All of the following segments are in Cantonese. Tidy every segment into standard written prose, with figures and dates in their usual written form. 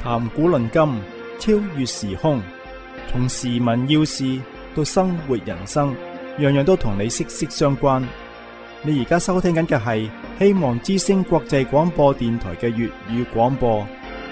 談古論今，超越時空，從時聞要事到生活人生，樣樣都同你息息相關。你而家收聽緊嘅係希望之聲國際廣播電台嘅粵語廣播。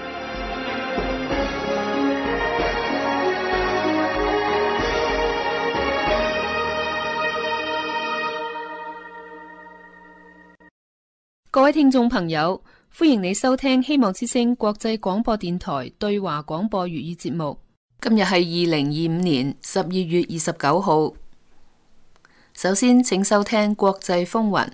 各位聽眾朋友，歡迎你收聽希望之聲國際廣播電台對華廣播粵語節目。今日係2025年12月29號。首先，請收聽國際風雲。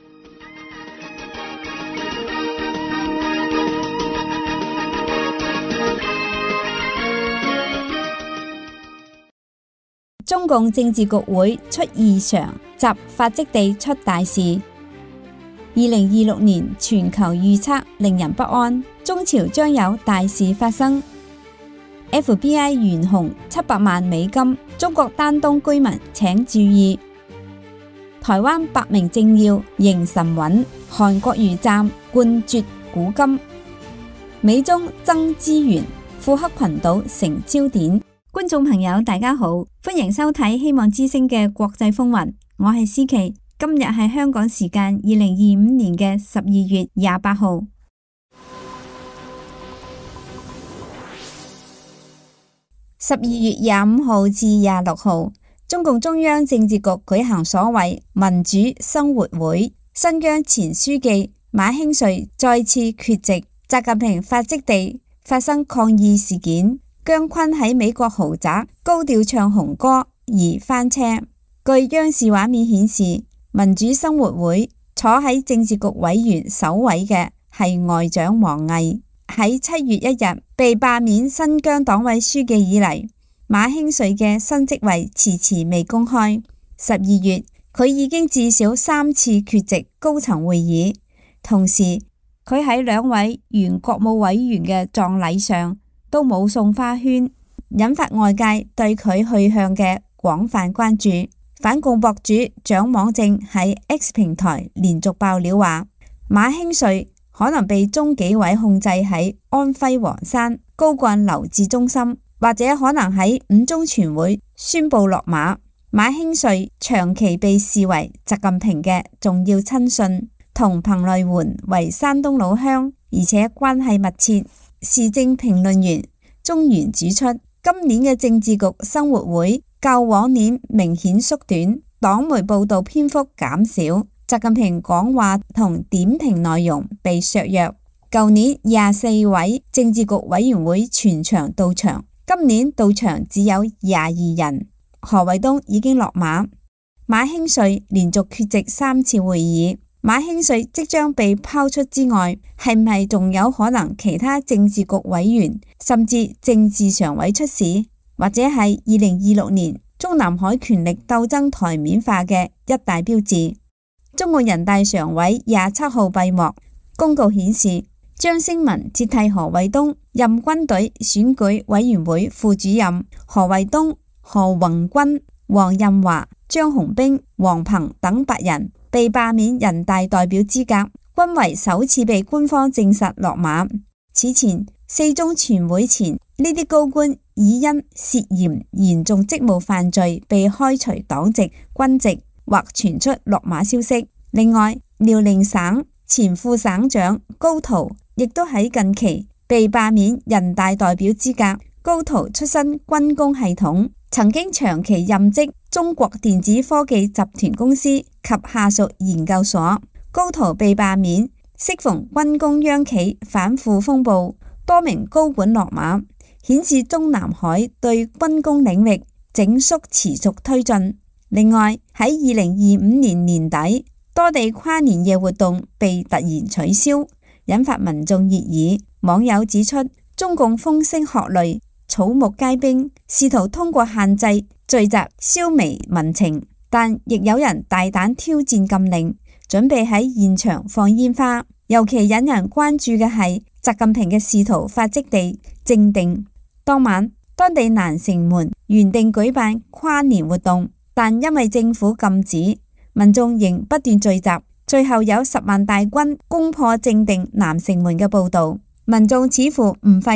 中共政治局會出異常，習發跡地出大事。2026年全球預測令人不安，中朝將有大事發生。FBI 懸紅700萬美金，中國丹東居民請注意。台灣8名政要仍神穩，韓國瑜暫灌絕古今。美中爭資源，庫克群島成焦點。觀眾朋友大家好，歡迎收睇希望之聲嘅國際風雲，我係思琪。今日係香港時間2025年嘅12月28號。12月25號至26號，中共中央政治局舉行所謂民主生活會，新疆前書記馬興瑞再次缺席。習近平發跡地發生抗議事件，姜昆喺美國豪宅高調唱紅歌而翻車。據央視畫面顯示，民主生活會坐喺政治局委員首位嘅係外長王毅。喺7月1日被罷免新疆黨委書記以嚟，馬興瑞嘅新職位遲遲未公開。12月佢已經至少3次缺席高層會議，同時佢喺2位原國務委員嘅葬禮上都冇送花圈，引發外界對佢去向嘅廣泛關注。反共博主蔣網正喺 X 平台連續爆料話，馬興瑞可能被中紀委控制喺安徽黃山高幹留置中心，或者可能喺5中全會宣布落馬。馬興瑞長期被視為習近平嘅重要親信，同彭麗媛為山東老鄉，而且關係密切。時政評論員鍾原指出，今年嘅政治局生活會較往年明顯縮短，黨媒報道篇幅減少，習近平講話同點評內容被削弱。舊年24位政治局委員會全場到場，今年到場只有22人。何衛東已經落馬，馬興瑞連續缺席3次會議。馬興瑞即將被拋出之外，係唔係仲有可能其他政治局委員甚至政治常委出事，或者係2026年中南海權力鬥爭台面化嘅一大標誌？中共人大常委27號閉幕公告顯示，張星文接替何衛東任軍隊選舉委員會副主任。何衛東、何宏軍、黃任華、張紅兵、王鵬等8人被罷免人大代表資格，均為首次被官方證實落馬。此前4中全會前，呢啲高官已因涉嫌嚴重職務犯罪被開除黨籍、軍籍或傳出落馬消息。另外，遼寧省前副省長高濤亦都喺近期被罷免人大代表資格。高濤出身軍工系統，曾經長期任職中國電子科技集團公司及下屬研究所。高濤被罷免，適逢軍工央企反腐風暴，多名高管落馬，顯示中南海對軍工領域整肅持續推進。另外，喺2025年年底，多地跨年夜活動被突然取消，引發民眾熱議。網友指出，中共風聲鶴唳，草木皆兵，試圖通過限制聚集消弭民情，但亦有人大膽挑戰禁令，準備喺現場放煙花。尤其引人關注嘅係習近平嘅仕途發跡地正定。當晚，當地南城門原定舉辦跨年活動，但因為政府禁止，民眾仍不斷聚集，最後有10萬大軍攻破正定南城門嘅報道。民眾似乎唔費力，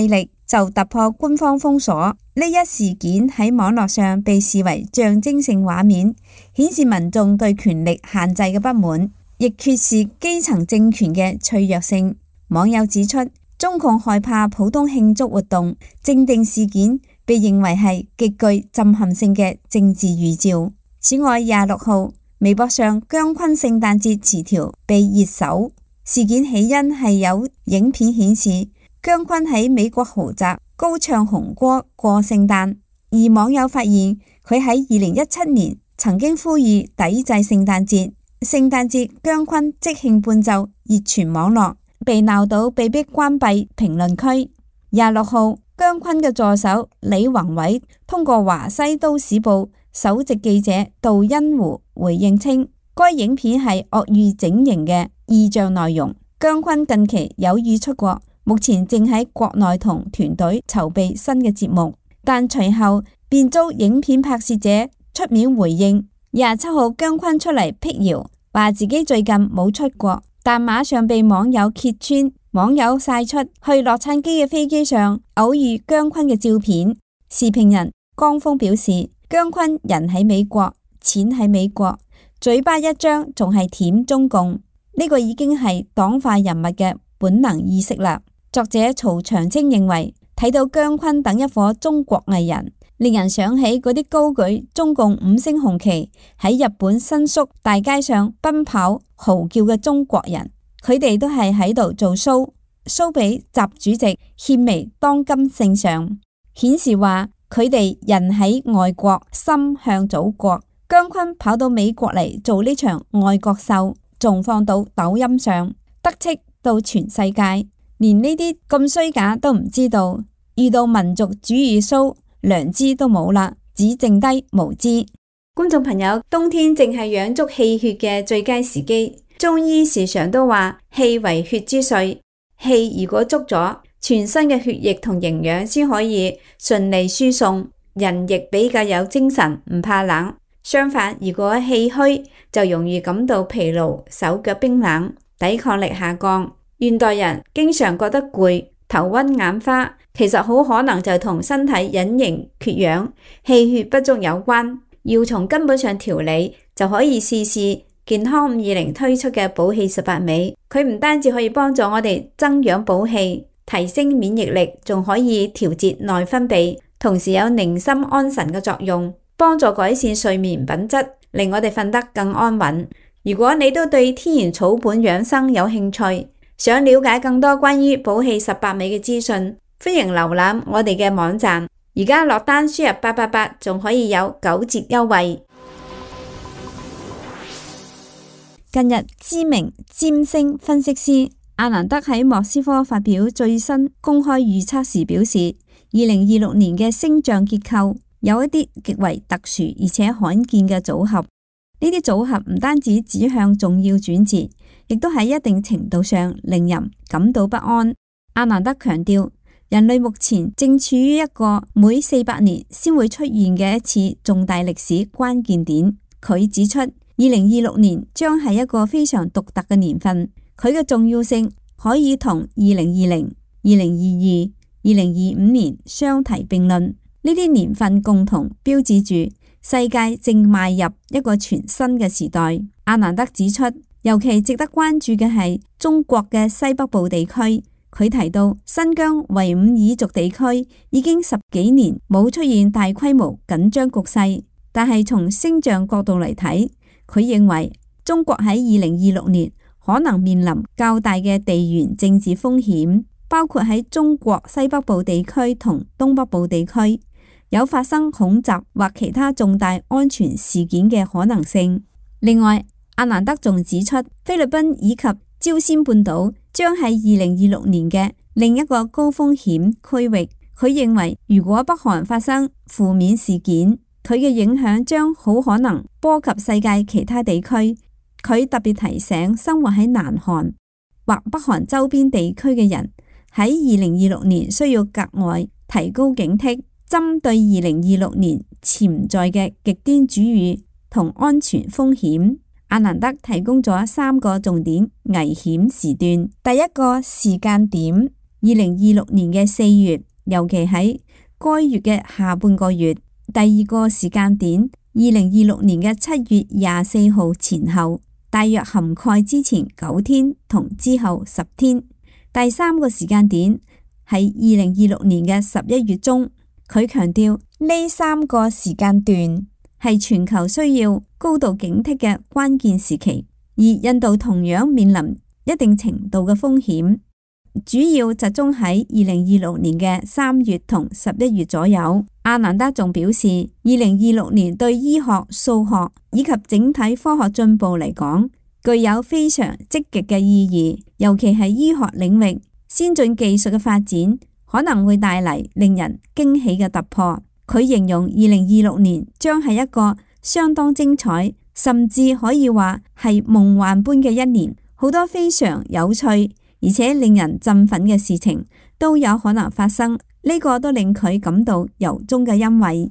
就突破官方封鎖。呢一事件喺網絡上被視為象徵性畫面，顯示民眾對權力限制嘅不滿，亦揭示基層政權嘅脆弱性。網友指出，中共害怕普通慶祝活動，正定事件被認為係極具震撼性嘅政治預兆。此外，26號微博上姜昆聖誕節詞條被熱搜，事件起因係有影片顯示姜昆喺美國豪宅高唱紅歌過聖誕，而網友發現佢喺2017年曾經呼籲抵制聖誕節。聖誕節姜昆即興伴奏熱傳網絡，被鬧到被迫關閉評論區。26號姜昆嘅助手李宏偉通過華西都市報首席記者杜欣湖回應稱，該影片係惡意整形嘅意象內容。姜昆近期有意出國，目前正喺國內同團隊籌備新嘅節目，但隨後便遭影片拍攝者出面回應。27號姜昆出嚟辟謠，話自己最近冇出國，但馬上被網友揭穿。網友晒出去洛杉磯嘅飛機上偶遇姜昆嘅照片。時評人江峰表示，姜昆人喺美國，錢喺美國，嘴巴一張仲係舔中共，呢個已經係黨化人物嘅本能意識啦。作者曹長青認為，睇到姜昆等一夥中國藝人，令人想起嗰啲高舉中共5星紅旗喺日本新宿大街上奔跑嚎叫嘅中國人，佢哋都係喺度做 show 俾習主席獻媚當今聖上，顯示話佢哋人喺外國，心向祖國。姜昆跑到美國嚟做呢場愛國秀，仲放到抖音上，得戚到全世界，連呢啲咁衰假都唔知道，遇到民族主義 show，良知都冇啦，只剩低無知。觀眾朋友，冬天正係養足氣血嘅最佳時機。中醫時常都話氣為血之髓，氣如果足咗，全身嘅血液同營養先可以順利輸送，人亦比較有精神，唔怕冷。相反，如果氣虛，就容易感到疲勞，手腳冰冷，抵抗力下降。現代人經常覺得攰、頭暈眼花，其實好可能就同身體隱形缺氧、氣血不足有關。要從根本上調理，就可以試試健康520推出嘅補氣18味。佢唔單止可以幫助我哋增氧補氣、提升免疫力，仲可以調節內分泌，同時有寧心安神嘅作用，幫助改善睡眠品質，令我哋瞓得更安穩。如果你都對天然草本養生有興趣，想了解更多關於補氣18味嘅資訊，歡迎瀏覽我哋嘅網站。而家落單輸入888，仲可以有9折優惠。近日，知名占星分析師阿蘭德喺莫斯科發表最新公開預測時表示，2026年嘅星象結構有一啲極為特殊而且罕見嘅組合。呢啲組合唔單止指向重要轉折，亦都喺一定程度上令人感到不安。阿蘭德強調，人類目前正處於一個每400年先會出現嘅一次重大歷史關鍵點。佢指出，2026年將係一個非常獨特嘅年份，佢嘅重要性可以同2020、2022、2025年相提並論。呢啲年份共同標誌住世界正邁入一個全新嘅時代。阿蘭德指出，尤其值得關注嘅係中國嘅西北部地區。佢提到，新疆維吾爾族地區已經10幾年冇出現大規模緊張局勢，但係從星象角度嚟睇，佢認為中國喺2026年可能面臨較大嘅地緣政治風險，包括喺中國西北部地區同東北部地區有發生恐襲或其他重大安全事件嘅可能性。另外，阿蘭德仲指出，菲律賓以及朝鮮半島將係2026年嘅另一個高風險區域。佢認為，如果北韓發生負面事件，佢嘅影響將好可能波及世界其他地區。佢特別提醒生活喺南韓或北韓周邊地區嘅人，喺2026年需要格外提高警惕，針對2026年潛在嘅極端主義同安全風險。阿蘭德提供咗3個重點危險時段。第一個時間點，2026年嘅4月， 尤其喺該月嘅下半個月。第二個時間點，2026年嘅7月24號前後，大約涵蓋之前9天同之後10天。第三個時間點係2026年嘅11月中。佢強調呢3個時間段係全球需要高度警惕嘅關鍵時期，而印度同樣面臨一定程度嘅風險，主要集中喺2026年嘅3月同11月左右。阿南德仲表示，2026年對醫學、數學以及整體科學進步嚟講，具有非常積極嘅意義，尤其係醫學領域先進技術嘅發展可能會帶嚟令人驚喜嘅突破。佢形容2026年將係一個相當精彩，甚至可以話係夢幻般嘅一年，好多非常有趣而且令人振奮嘅事情都有可能發生，呢個都令佢感到由衷嘅欣慰。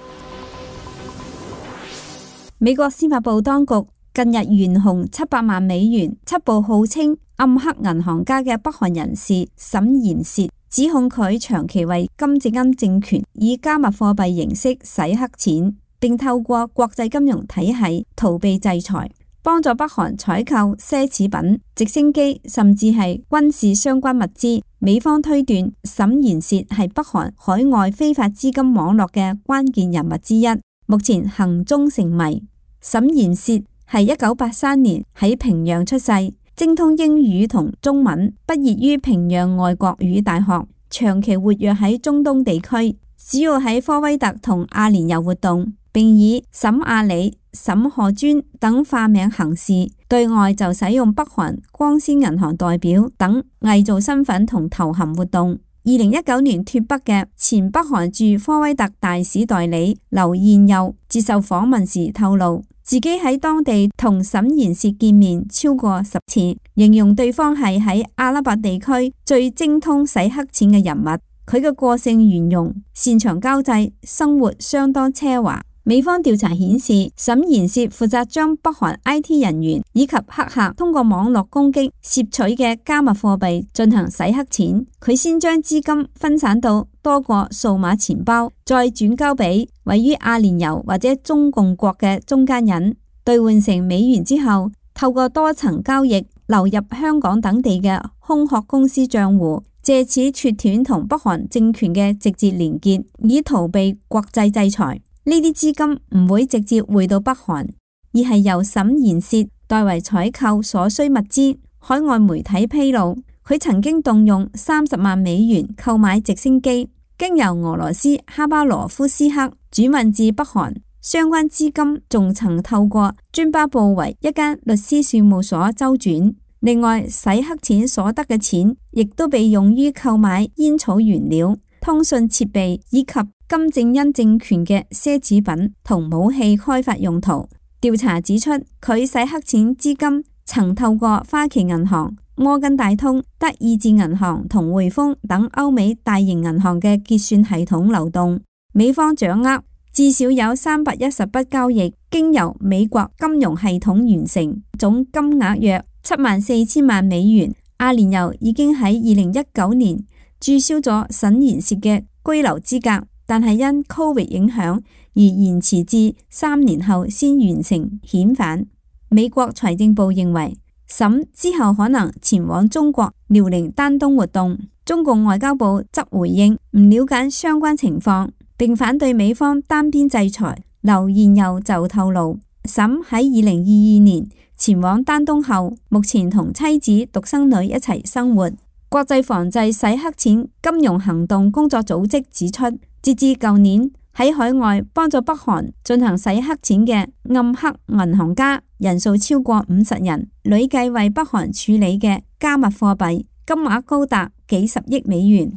美國司法部當局近日懸紅700萬美元，緝捕號稱暗黑銀行家嘅北韓人士沈賢薛，指控佢長期為金正恩政權以加密貨幣形式洗黑錢，並透過國際金融體系逃避制裁，幫助北韓採購奢侈品、直升機，甚至係軍事相關物資。美方推斷沈賢薛係北韓海外非法資金網絡嘅關鍵人物之一，目前行蹤成謎。沈賢薛係1983年喺平壤出世，精通英語同中文，畢業於平壤外國語大學，長期活躍喺中東地區，主要喺科威特同阿聯酋活動，並以沈亞里、沈賀尊等化名行事，對外就使用北韓光鮮銀行代表等偽造身份同頭銜活動。2019年脫北嘅前北韓駐科威特大使代理劉彥佑接受訪問時透露，自己喺當地同沈賢薛見面超過10次，形容對方係喺阿拉伯地區最精通洗黑錢嘅人物。佢嘅個性圓融，擅長交際，生活相當奢華。美方調查顯示，沈賢薛負責將北韓 IT 人員以及黑客通過網絡攻擊攝取嘅加密貨幣進行洗黑錢。佢先將資金分散到多個數碼錢包，再轉交俾位於阿聯酋或者中共國嘅中間人，兌換成美元之後，透過多層交易流入香港等地嘅空殼公司賬戶，借此切斷同北韓政權嘅直接連結，以逃避國際制裁。呢啲資金唔會直接匯到北韓，而係由沈賢薛代為採購所需物資。海外媒體披露，佢曾經動用30萬美元購買直升機，經由俄羅斯哈巴羅夫斯克轉運至北韓。相關資金仲曾透過津巴布韋一間律師事務所周轉。另外，洗黑錢所得嘅錢亦都被用於購買煙草原料、通訊設備以及金正恩政權嘅奢侈品同武器開發用途。調查指出，佢洗黑錢資金曾透過花旗銀行、摩根大通、德意志銀行同匯豐等歐美大型銀行嘅結算系統流動。美方掌握至少有310筆交易經由美國金融系統完成，總金額約74000萬美元。阿聯酋已經喺2019年註銷咗沈賢薛嘅居留資格，但係因 Covid 影響而延遲至3年後先完成遣返。美國財政部認為沈之後可能前往中國遼寧丹東活動。中共外交部則回應唔了解相關情況，並反對美方單邊制裁。劉彥佑就透露，沈喺2022年前往丹東後，目前同妻子獨生女一齊生活。國際防治洗黑錢金融行動工作組織指出，截至舊年喺海外幫助北韓進行洗黑錢嘅暗黑銀行家人數超過50人，累計為北韓處理嘅加密貨幣金額高達幾十億美元。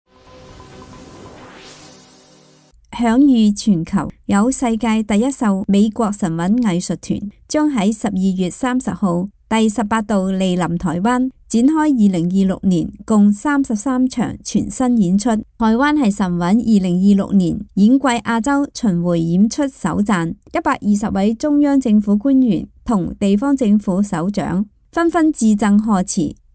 享譽全球，有世界第一艘美國神韻藝術團將喺12月30號第18度蒞臨台灣，展開2026年共33場全新演出。台灣係神韻2026年演季亞洲巡迴演出首站，120位中央政府官員同地方政府首長紛紛致贈賀詞，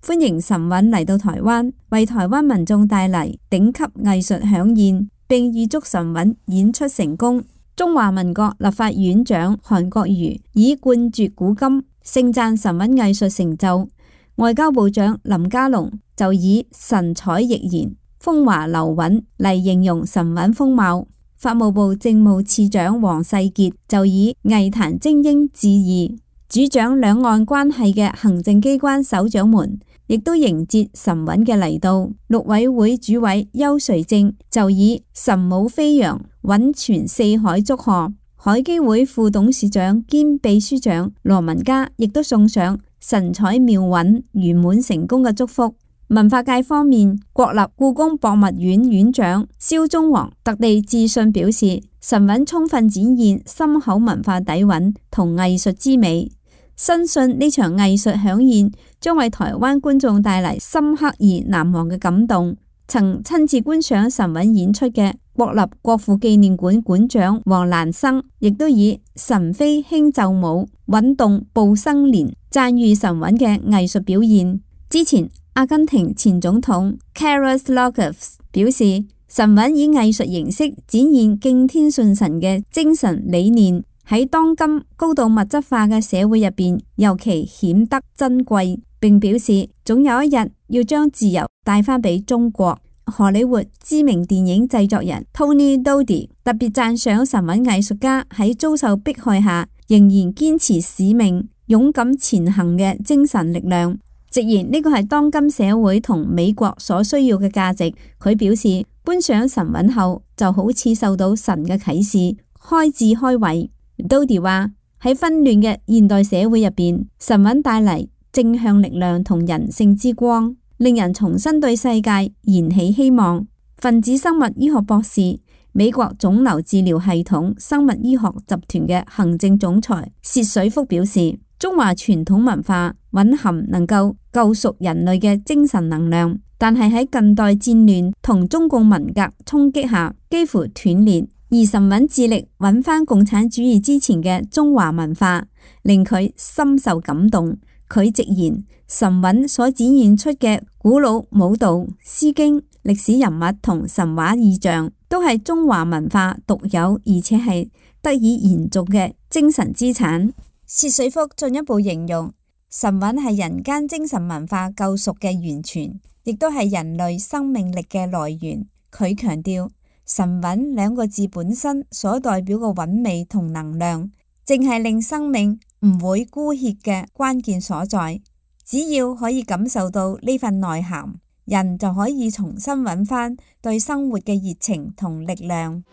歡迎岑尹嚟到台灣，為台灣民眾帶嚟頂級藝術饗宴，並預祝岑尹演出成功。中華民國立法院長韓國瑜以冠絕古今盛讚岑尹藝術成就，外交部長林佳龍就以神采奕然、風華流韻嚟形容岑尹風貌。法務部政務次長黃世傑就以藝壇精英致意。主掌兩岸關係嘅行政機關首長們亦都迎接岑尹嘅嚟到。陸委會主委邱垂正就以神武飛揚、韻傳四海祝賀。海基會副董事長兼秘書長羅文嘉亦都送上神采妙韻、圓滿成功嘅祝福。文化界方面，國立故宮博物院院長蕭宗煌特地致信表示，岑尹充分展現深厚文化底蘊同藝術之美，深信呢場藝術饗宴將為台灣觀眾帶嚟深刻而難忘嘅感動。曾親自觀賞岑尹演出嘅國立國父紀念館館長黃蘭生亦都以岑飛輕奏舞，韻動步生蓮，讚譽岑尹嘅藝術表現。之前阿根廷前總統 Carlos López 表示，岑尹以藝術形式展現敬天順神嘅精神理念，喺當今高度物質化嘅社會入邊尤其顯得珍貴，並表示總有一日要將自由帶返俾中國。荷里活知名電影製作人 Tony Doty 特別讚賞岑尹藝術家喺遭受迫害下仍然堅持使命、勇敢前行嘅精神力量，直言呢個係當今社會同美國所需要嘅價值。佢表示觀賞岑尹後就好似受到神嘅啟示，開智開慧。Doty 話喺紛亂嘅現代社會入邊，岑尹帶嚟正向力量同人性之光，令人重新對世界燃起希望。分子生物醫學博士、美國腫瘤治療系統生物醫學集團嘅行政總裁薛水福表示，中華傳統文化蘊含能夠救贖人類嘅精神能量，但係喺近代戰亂同中共文革衝擊下幾乎斷裂。而岑尹致力揾翻共產主義之前嘅中華文化，令佢深受感動。佢直言，岑尹所展現出嘅古老舞蹈、詩經、歷史人物同神話意象，都係中華文化獨有而且係得以延續嘅精神資產。薛水福進一步形容，岑尹係人間精神文化救贖嘅源泉，亦都係人類生命力嘅來源。佢強調，岑尹兩個字本身所代表嘅韻味同能量，正係令生命唔會枯竭嘅關鍵所在。只要可以感受到呢份內涵，人就可以重新揾翻對生活嘅熱情同力量。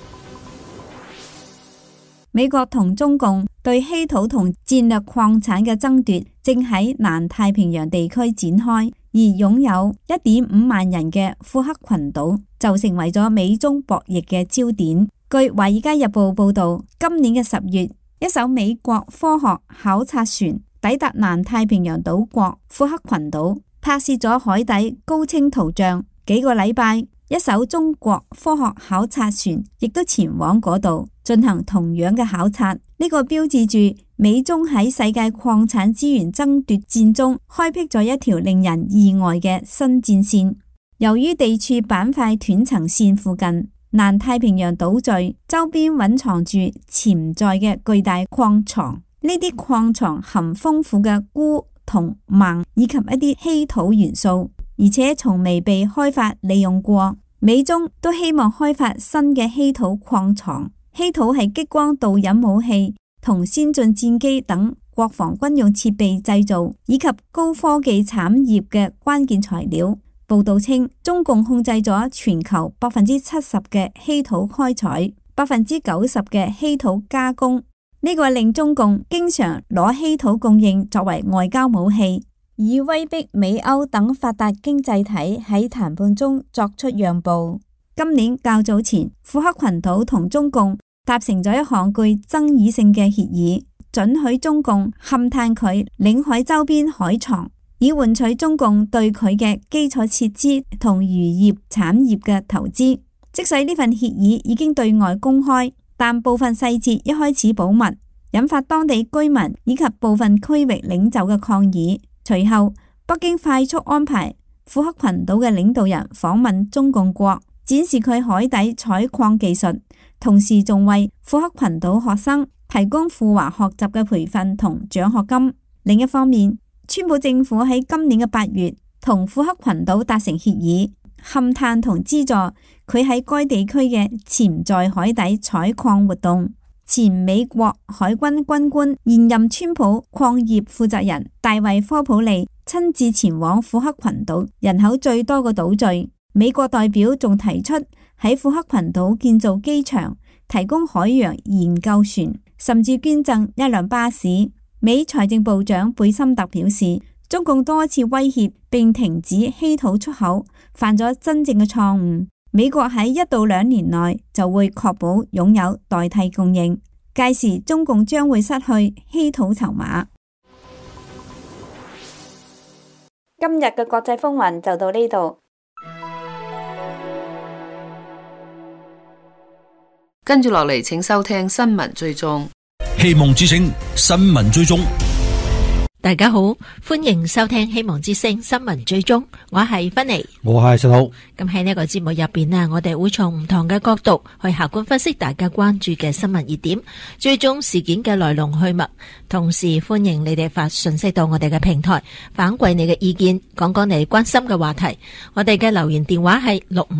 美國同中共對稀土同戰略礦產嘅爭奪正喺南太平洋地區展開，而擁有1.5萬人嘅庫克群島就成為咗美中博弈嘅焦點。據華爾街日報報道，今年嘅10月，一艘美國科學考察船抵達南太平洋島國庫克群島，拍攝咗海底高清圖像。幾個禮拜，一艘中國科學考察船亦都前往嗰度進行同樣嘅考察。呢個標誌住美中喺世界礦產資源爭奪戰中開闢咗一條令人意外嘅新戰線。由於地處板塊斷層線附近，南太平洋島嶼周邊蘊藏住潛在嘅巨大礦床，呢啲礦床含豐富嘅鈷、銅、錳以及一啲稀土元素，而且從未被開發利用過。美中都希望開發新嘅稀土礦床。稀土係激光導引武器同先進戰機等國防軍用設備製造以及高科技產業嘅關鍵材料。報道稱，中共控制咗全球70%嘅稀土開採，90%嘅稀土加工。呢個令中共經常攞稀土供應作為外交武器，以威逼美歐等發達經濟體喺談判中作出讓步。今年較早前，庫克群島同中共達成咗一項具爭議性嘅協議，准許中共勘探佢領海周邊海床，以換取中共對佢嘅基礎設施同漁業產業嘅投資。即使呢份協議已經對外公開，但部分細節一開始保密，引發當地居民以及部分區域領袖嘅抗議。隨後， 北京快速安排庫克群島嘅領導人訪問中共國，展示佢海底採礦技術，同時仲為庫克群島學生提供赴華學習嘅培訓同獎學金。另一方面，川普政府喺今年嘅8月同庫克群島達成協議，勘探同資助佢喺該地區嘅潛在海底採礦活動。前美國海軍軍官、現任川普礦業負責人大衛科普利親自前往庫克群島，人口最多嘅島嶼。美國代表仲提出喺庫克群島建造機場，提供海洋研究船，甚至捐贈一輛巴士。美財政部長貝森特表示，中共多次威脅並停止稀土出口，犯咗真正嘅錯誤。美國喺1到2年內就會確保擁有代替供應，屆時中共將會失去稀土籌碼。今日嘅國際風雲就到呢度， 跟住落嚟請收聽新聞追蹤。 希望之聲新聞追蹤。 大家好，歡迎收聽希望之聲新聞追蹤，我係芬妮， 我係石頭。 咁喺呢個節目入邊啊，我哋會從唔同嘅角度去客觀分析大家關注嘅新聞熱點，追蹤事件嘅來龍去脈，同時歡迎你哋發信息到我哋嘅平台，反饋你嘅意見，講講你關心嘅話題。我哋嘅留言電話係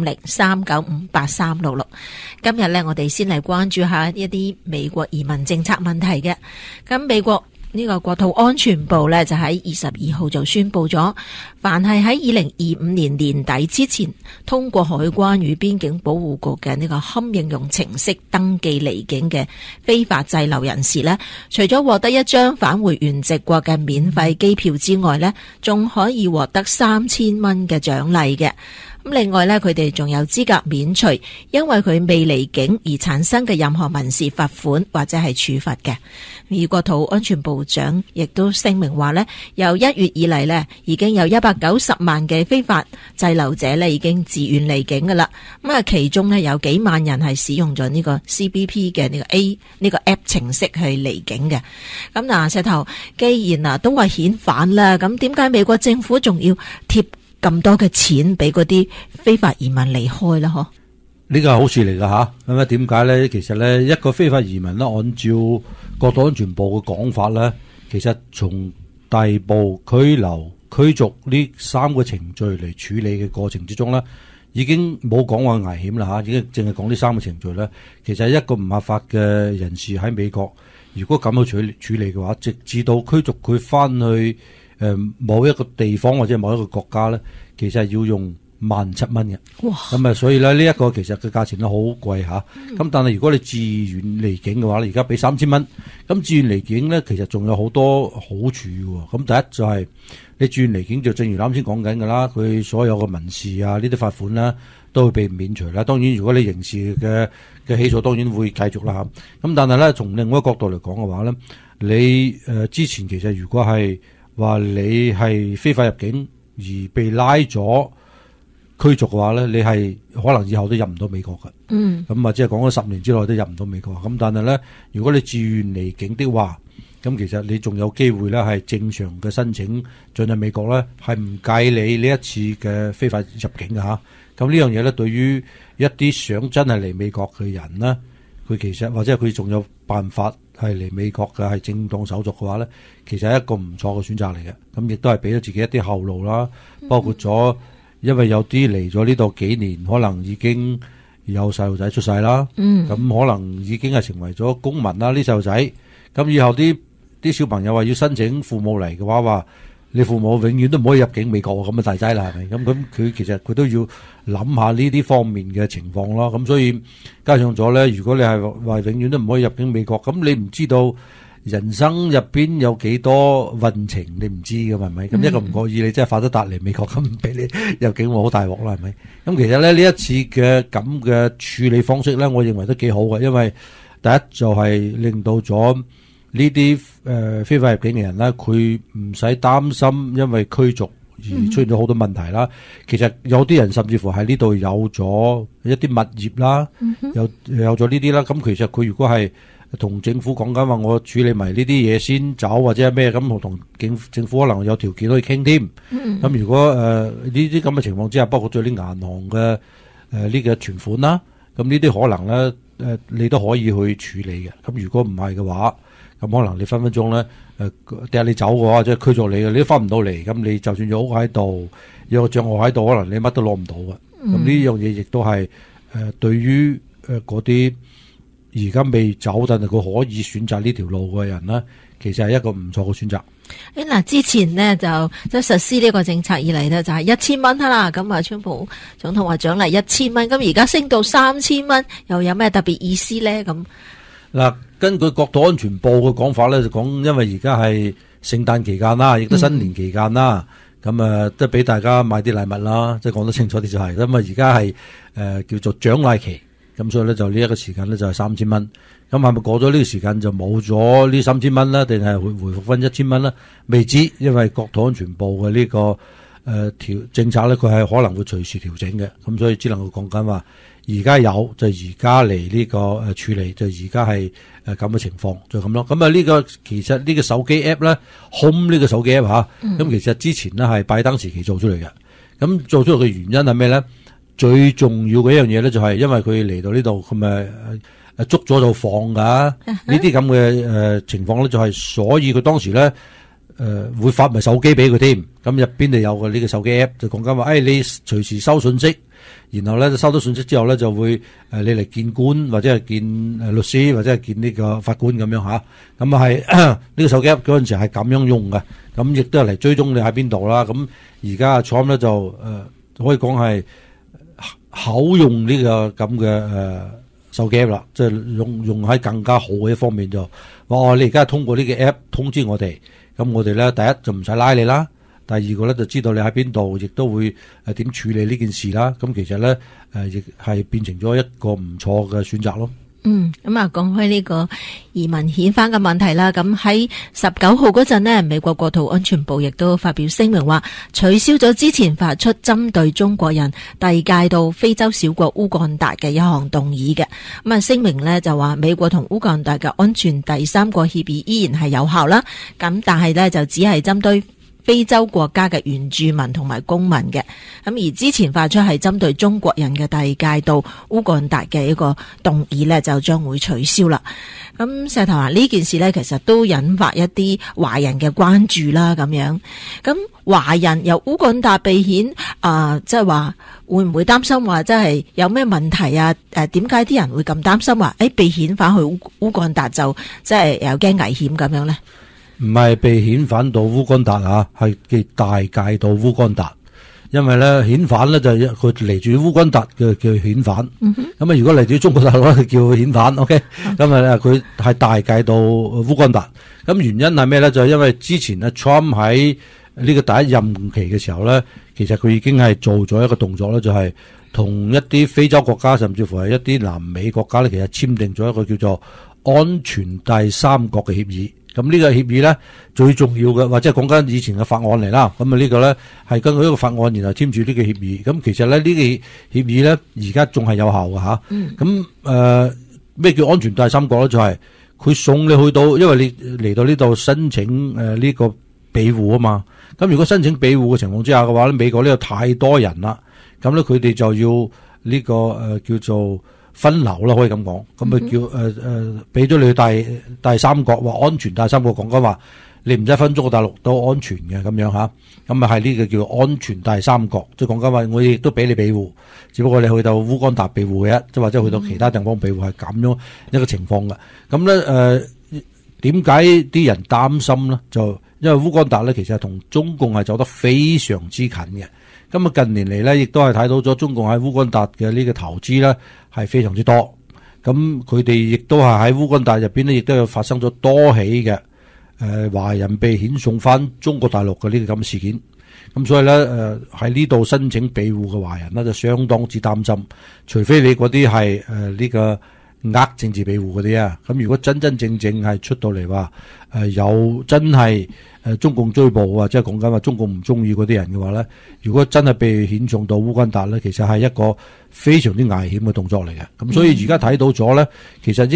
650-395-8366。今日呢，我哋先嚟關注下一啲美國移民政策問題嘅。咁美國呢個國土安全部呢，就喺22號就宣布咗，凡係喺2025年年底之前通過海關與邊境保護局嘅呢個CHUM應用程式登記離境嘅非法滯留人士呢，除咗獲得一張返回原籍國嘅免費機票之外呢，仲可以獲得3000蚊嘅獎勵嘅。咁另外呢，佢哋仲有資格免除因為佢未離境而產生嘅任何民事罰款或者係處罰嘅。而國土安全部長亦都聲明話呢，由1月以嚟呢，已經有190萬嘅非法滯留者呢已經自願離境噶啦。咁啊，其中呢，有幾萬人係使用咗呢個 CBP 嘅呢個 A 呢個 app 程式去離境嘅。咁嗱，石頭，既然都話遣返啦，咁點解美國政府仲要貼咁多嘅錢俾嗰啲非法移民離開啦？嗬， 呢個係好事嚟噶吓。咁啊，點解咧？其實咧，一個非法移民咧，按照國土安全部嘅講法咧，其實從逮捕、拘留、驅逐呢3個程序嚟處理嘅過程之中咧，已經冇講話危險啦吓，已經淨係講呢3個程序咧。其實一個唔合法嘅人士喺美國，如果咁去處理嘅話，直至到驅逐佢翻去某一個地方或者某一個國家咧，其實係要用17,000蚊嘅。哇！咁啊，所以咧呢一個其實嘅價錢咧好貴吓。咁但係如果你自願離境嘅話咧，而家俾3000蚊。咁自願離境咧，其實仲有好多好處嘅。咁第一就係你自願離境就正如啱先講緊㗎啦，佢所有嘅民事啊呢啲罰款啦都會被免除啦。當然如果你刑事嘅起訴當然會繼續啦。咁但係咧從另外一個角度嚟講嘅話咧，你之前其實如果係話你係非法入境而被拉咗驅逐嘅話咧，你係可能以後都入唔到美國嘅。咁啊，即係講咗10年之內都入唔到美國。咁但係咧，如果你自願離境的話，咁其實你仲有機會咧係正常嘅申請進入美國咧，係唔計你呢一次嘅非法入境嘅吓。咁呢樣嘢咧，對於一啲想真係嚟美國嘅人咧，佢其實或者佢仲有辦法係嚟美國嘅係正當手續嘅話咧，其實係一個唔錯嘅選擇嚟嘅。咁亦都係俾咗自己一啲後路啦，包括咗因為有啲嚟咗呢度幾年，可能已經有細路仔出世啦，咁可能已經係成為咗公民啦。呢細路仔咁以後啲小朋友話要申請父母嚟嘅話你父母永遠都唔可以入境美國，咁啊大劑啦，係咪？咁佢其實佢都要諗下呢啲方面嘅情況咯。咁所以加上咗咧，如果你係話永遠都唔可以入境美國，咁你唔知道人生入邊有幾多運程，你唔知嘅，係咪？咁一個唔覺意你真係發咗達嚟美國，咁唔俾你入境，好大鑊啦，係咪？咁其實咧呢一次嘅咁嘅處理方式咧，我認為都幾好嘅，因為第一就係令到咗呢啲非法入境嘅人咧，佢唔使擔心因為驅逐而出現咗好多問題啦。其實有啲人甚至乎喺呢度有咗一啲物業啦，有咗呢啲啦。咁其實佢如果係同政府講緊話，我處理埋呢啲嘢先走或者係咩咁，我同政府可能有條件可以傾添。咁如果呢啲咁嘅情況之下，包括咗啲銀行嘅呢個存款啦，咁呢啲可能咧你都可以去處理嘅。咁如果唔係嘅話，咁可能你分分鐘咧掟你走嘅話，即係驅逐你嘅，你都翻唔到嚟。咁你就算有屋喺度，有個賬戶喺度，可能你乜都攞唔到嘅。咁呢樣嘢亦都係對於嗰啲而家未走，但係佢可以選擇呢條路嘅人咧，其實係一個唔錯嘅選擇。 嗱，之前呢，就即係實施呢個政策以嚟呢，就係1000蚊啦。咁啊，川普總統話獎勵1000蚊，咁而家升到3000蚊，又有咩特別意思咧？咁嗱，根據國土安全部嘅講法咧，就講因為而家係聖誕期間啦，亦都新年期間啦，咁都俾大家買啲禮物啦，即係講得清楚啲就係咁啊。而家係叫做獎勵期，咁所以咧就呢一個時間咧就係3000蚊。咁係咪過咗呢個時間就冇咗呢3000蚊咧？定係會回復翻1000蚊咧？未知，因為國土安全部嘅呢個政策咧，佢係可能會隨時調整嘅。咁所以只能夠講緊話，而家有就而家嚟呢個處理，就而家係咁嘅情況，就咁咯。咁啊呢個其實呢個手機 app 咧 ，Home 呢個手機 app 嚇，咁其實之前咧係拜登時期做出嚟嘅。咁做出嚟嘅原因係咩咧？最重要嘅一樣嘢咧，就係因為佢嚟到呢度，佢咪捉咗就放㗎。呢啲咁嘅情況咧，就係所以佢當時咧會發埋手機俾佢添。咁入邊就有個呢個手機 app，就講緊話，你隨時收信息，然後咧收到信息之後咧就會你嚟見官或者係見律師或者係見呢個法官咁樣嚇。咁啊係呢個手機 app 嗰陣時係咁樣用嘅。咁亦都係嚟追蹤你喺邊度啦。咁而家 Trump 咧就可以講係口用呢個咁嘅手機 app 啦，即係用喺更加好嘅一方面，就話你而家通過呢個 app 通知我哋，咁我哋咧第一就唔使拉你啦，第二個咧就知道你喺邊度，亦都會點處理呢件事啦。咁其實咧亦係變成咗一個唔錯嘅選擇咯。 咁啊，講開呢個移民遣返嘅問題啦，咁喺19號嗰陣呢，美國國土安全部亦都發表聲明話，取消咗之前發出針對中國人遞解到非洲小國烏干達嘅一項動議嘅。咁啊，聲明呢就話美國同烏干達嘅安全第三國協議依然係有效啦，咁但係呢，就只係針對非洲國家嘅原住民同埋公民嘅，咁而之前發出係針對中國人嘅遞解到烏干達嘅一個動議呢，就將會取消啦。咁石頭話呢件事呢，其實都引發一啲華人嘅關注啦，咁樣。咁華人由烏干達被遣，即係話會唔會擔心話，即係有咩問題啊？點解啲人會咁擔心話，被遣返去烏干達就即係有驚危險咁樣呢？ 唔係被遣返到烏干達啊，係嘅遞解到烏干達。因為咧遣返咧就係佢嚟住烏干達嘅叫遣返。咁如果嚟自中國大陸咧，叫遣返。OK，咁佢係遞解到烏干達。咁原因係咩咧？就係因為之前咧 Trump 喺呢個第一任期嘅時候咧，其實佢已經係做咗一個動作咧，就係同一啲非洲國家，甚至乎係一啲南美國家咧，其實簽訂咗一個叫做安全第三國嘅協議。咁呢個協議咧最重要嘅，或者係講緊以前嘅法案嚟啦。咁呢個咧係根據一個法案，然後簽署呢個協議。咁其實咧呢個協議咧而家仲係有效嘅吓。咁咩叫安全第三國咧？就係佢送你去到，因為你嚟到呢度申請呢個庇護啊嘛。咁如果申請庇護嘅情況之下嘅話咧，美國呢度太多人啦，咁咧佢哋就要呢個叫做分流啦，可以咁講，咁叫俾咗你第三國，話安全第三國，講緊話你唔使分中國大陸都安全嘅咁樣吓，咁係呢個叫安全第三國，即係講緊話我亦都俾你庇護，只不過你去到烏干達庇護嘅，即或者去到其他地方庇護，係咁樣一個情況嘅。咁咧點解啲人擔心咧？就因為烏干達咧其實同中共係走得非常之近嘅。咁近年嚟咧，亦都係睇到咗中共喺烏干達嘅呢個投資咧係非常之多。咁佢哋亦都係喺烏干達入邊咧，亦都有發生咗多起嘅華人被遣送翻中國大陸嘅呢個咁嘅事件。咁所以咧喺呢度申請庇護嘅華人咧就相當之擔心，除非你嗰啲係呢個政治庇護嗰啲啊。咁如果真真正正係出到嚟話有真係中共追捕啊，即係講緊話中共唔中意嗰啲人嘅話咧，如果真係被遣送到烏干達咧，其實係一個非常之危險嘅動作嚟嘅。咁所以而家睇到咗咧，其實應該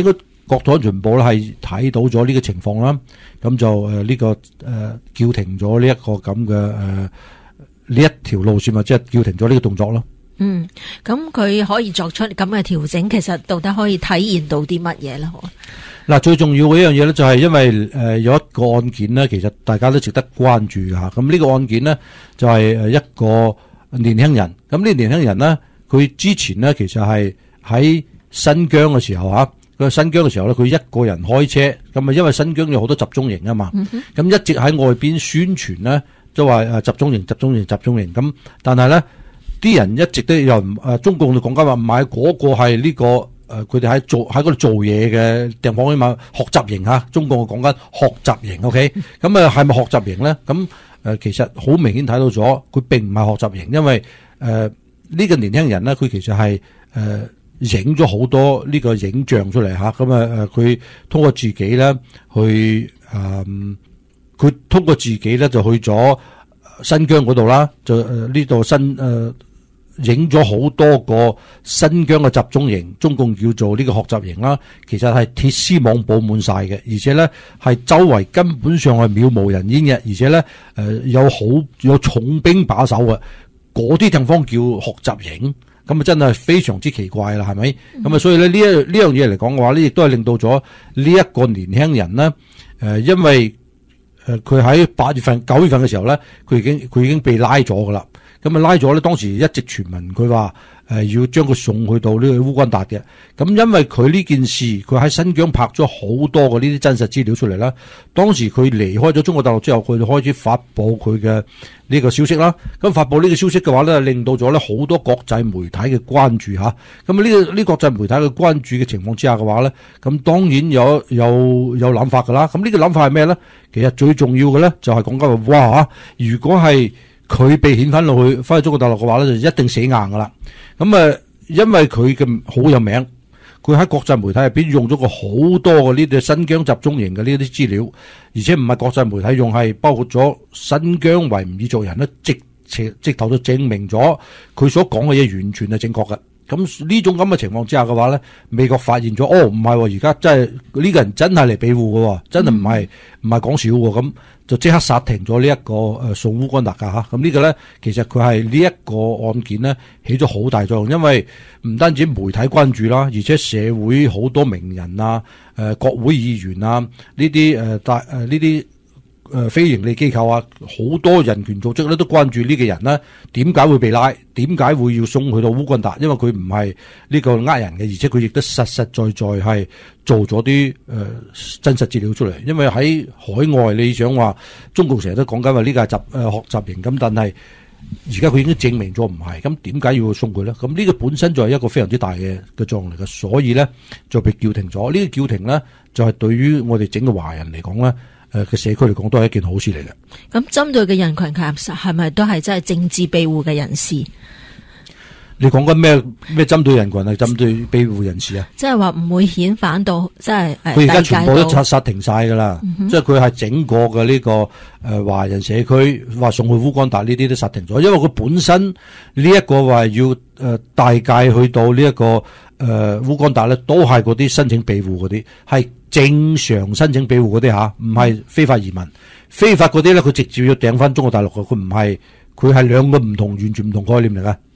國土安全部咧係睇到咗呢個情況啦，咁就叫停咗呢一個咁嘅呢一條路線，或者係叫停咗呢個動作咯。 咁佢可以作出咁嘅調整，其實到底可以體現到啲乜嘢咧？ 嗱，最重要嘅一樣嘢咧，就係因為有一個案件咧，其實大家都值得關注嘅吓。咁呢個案件咧，就係一個年輕人。咁呢個年輕人咧，佢之前咧其實係喺新疆嘅時候吓，佢新疆嘅時候咧，佢一個人開車。咁啊，因為新疆有好多集中營啊嘛，咁一直喺外邊宣傳咧，都話集中營。咁但係咧，啲人一直都有中共就講緊話唔係嗰個係呢個。佢哋喺嗰度做嘢嘅地方，起碼學習營吓，中共講緊學習營 ，OK， 咁係咪學習營咧？咁其實好明顯睇到咗，佢並唔係學習營，因為呢個年輕人咧，佢其實係影咗好多呢個影像出嚟吓，咁佢通過自己咧去佢通過自己咧就去咗新疆嗰度啦，就呢度影咗好多個新疆嘅集中營，中共叫做呢個學習營啦，其實係鐵絲網布滿晒嘅，而且咧係周圍根本上係渺無人煙嘅，而且咧有重兵把守嘅，嗰啲地方叫學習營，咁啊真係非常之奇怪啦，係咪？咁啊，所以咧呢樣嘢嚟講嘅話咧，亦都係令到咗呢一個年輕人咧，因為佢喺8月份、9月份嘅時候咧，佢已經被拉咗噶啦。咁啊拉咗咧，當時一直傳聞佢話要將佢送去到呢個烏干達嘅。咁因為佢呢件事，佢喺新疆拍咗好多嘅呢啲真實資料出嚟啦。當時佢離開咗中國大陸之後，佢就開始發布佢嘅呢個消息啦。咁發布呢個消息嘅話咧，令到咗咧好多國際媒體嘅關注吓。咁呢國際媒體嘅關注嘅情況之下嘅話咧，咁當然有諗法噶啦。咁呢個諗法係咩咧？其實最重要嘅咧就係講緊話，哇！如果係佢被遣返落去，翻去中國大陸嘅話咧，就一定死硬噶啦。咁因為佢嘅好有名，佢喺國際媒體入邊用咗個好多嘅呢啲新疆集中營嘅呢啲資料，而且唔係國際媒體用，係包括咗新疆維吾爾族人咧，直頭就證明咗佢所講嘅嘢完全係正確嘅。咁呢種咁嘅情況之下嘅話咧，美國發現咗，唔係，而家真係呢個人真係嚟庇護嘅，真係唔係講笑喎。咁就即刻剎停咗呢一個送烏干達㗎吓。咁呢個咧，其實佢係呢一個案件咧起咗好大作用，因為唔單止媒體關注啦，而且社會好多名人啊、國會議員啊呢啲非營利機構啊，好多人權組織咧都關注呢個人呢點解會被拉，點解會要送去到烏干達？因為佢唔係呢個人嘅，而且佢亦都實實在在係做咗啲真實資料出嚟。因為喺海外，你想話中共成日都講緊話呢個係學習營，咁但係而家佢已經證明咗唔係，咁點解要送佢咧？咁呢個本身就係一個非常之大嘅作用嚟嘅，所以咧就被叫停咗。呢個叫停咧就係對於我哋整個華人嚟講咧。嘅社區嚟講都係一件好事嚟嘅。咁針對嘅人群係咪都係真係政治庇護嘅人士？ 你講緊咩針對人群係針對庇護人士啊？ 即係話唔會遣返到，即係佢而家全部都剎停晒噶啦，即係佢係整個嘅呢個華人社區話送去烏干達呢啲都剎停咗，因為佢本身呢一個話要大界去到呢一個烏干達咧，都係嗰啲申請庇護嗰啲係。正常申請庇護嗰啲吓，唔係非法移民，非法嗰啲咧，佢直接要掟翻中國大陸嘅，佢係兩個完全唔同概念嚟噶。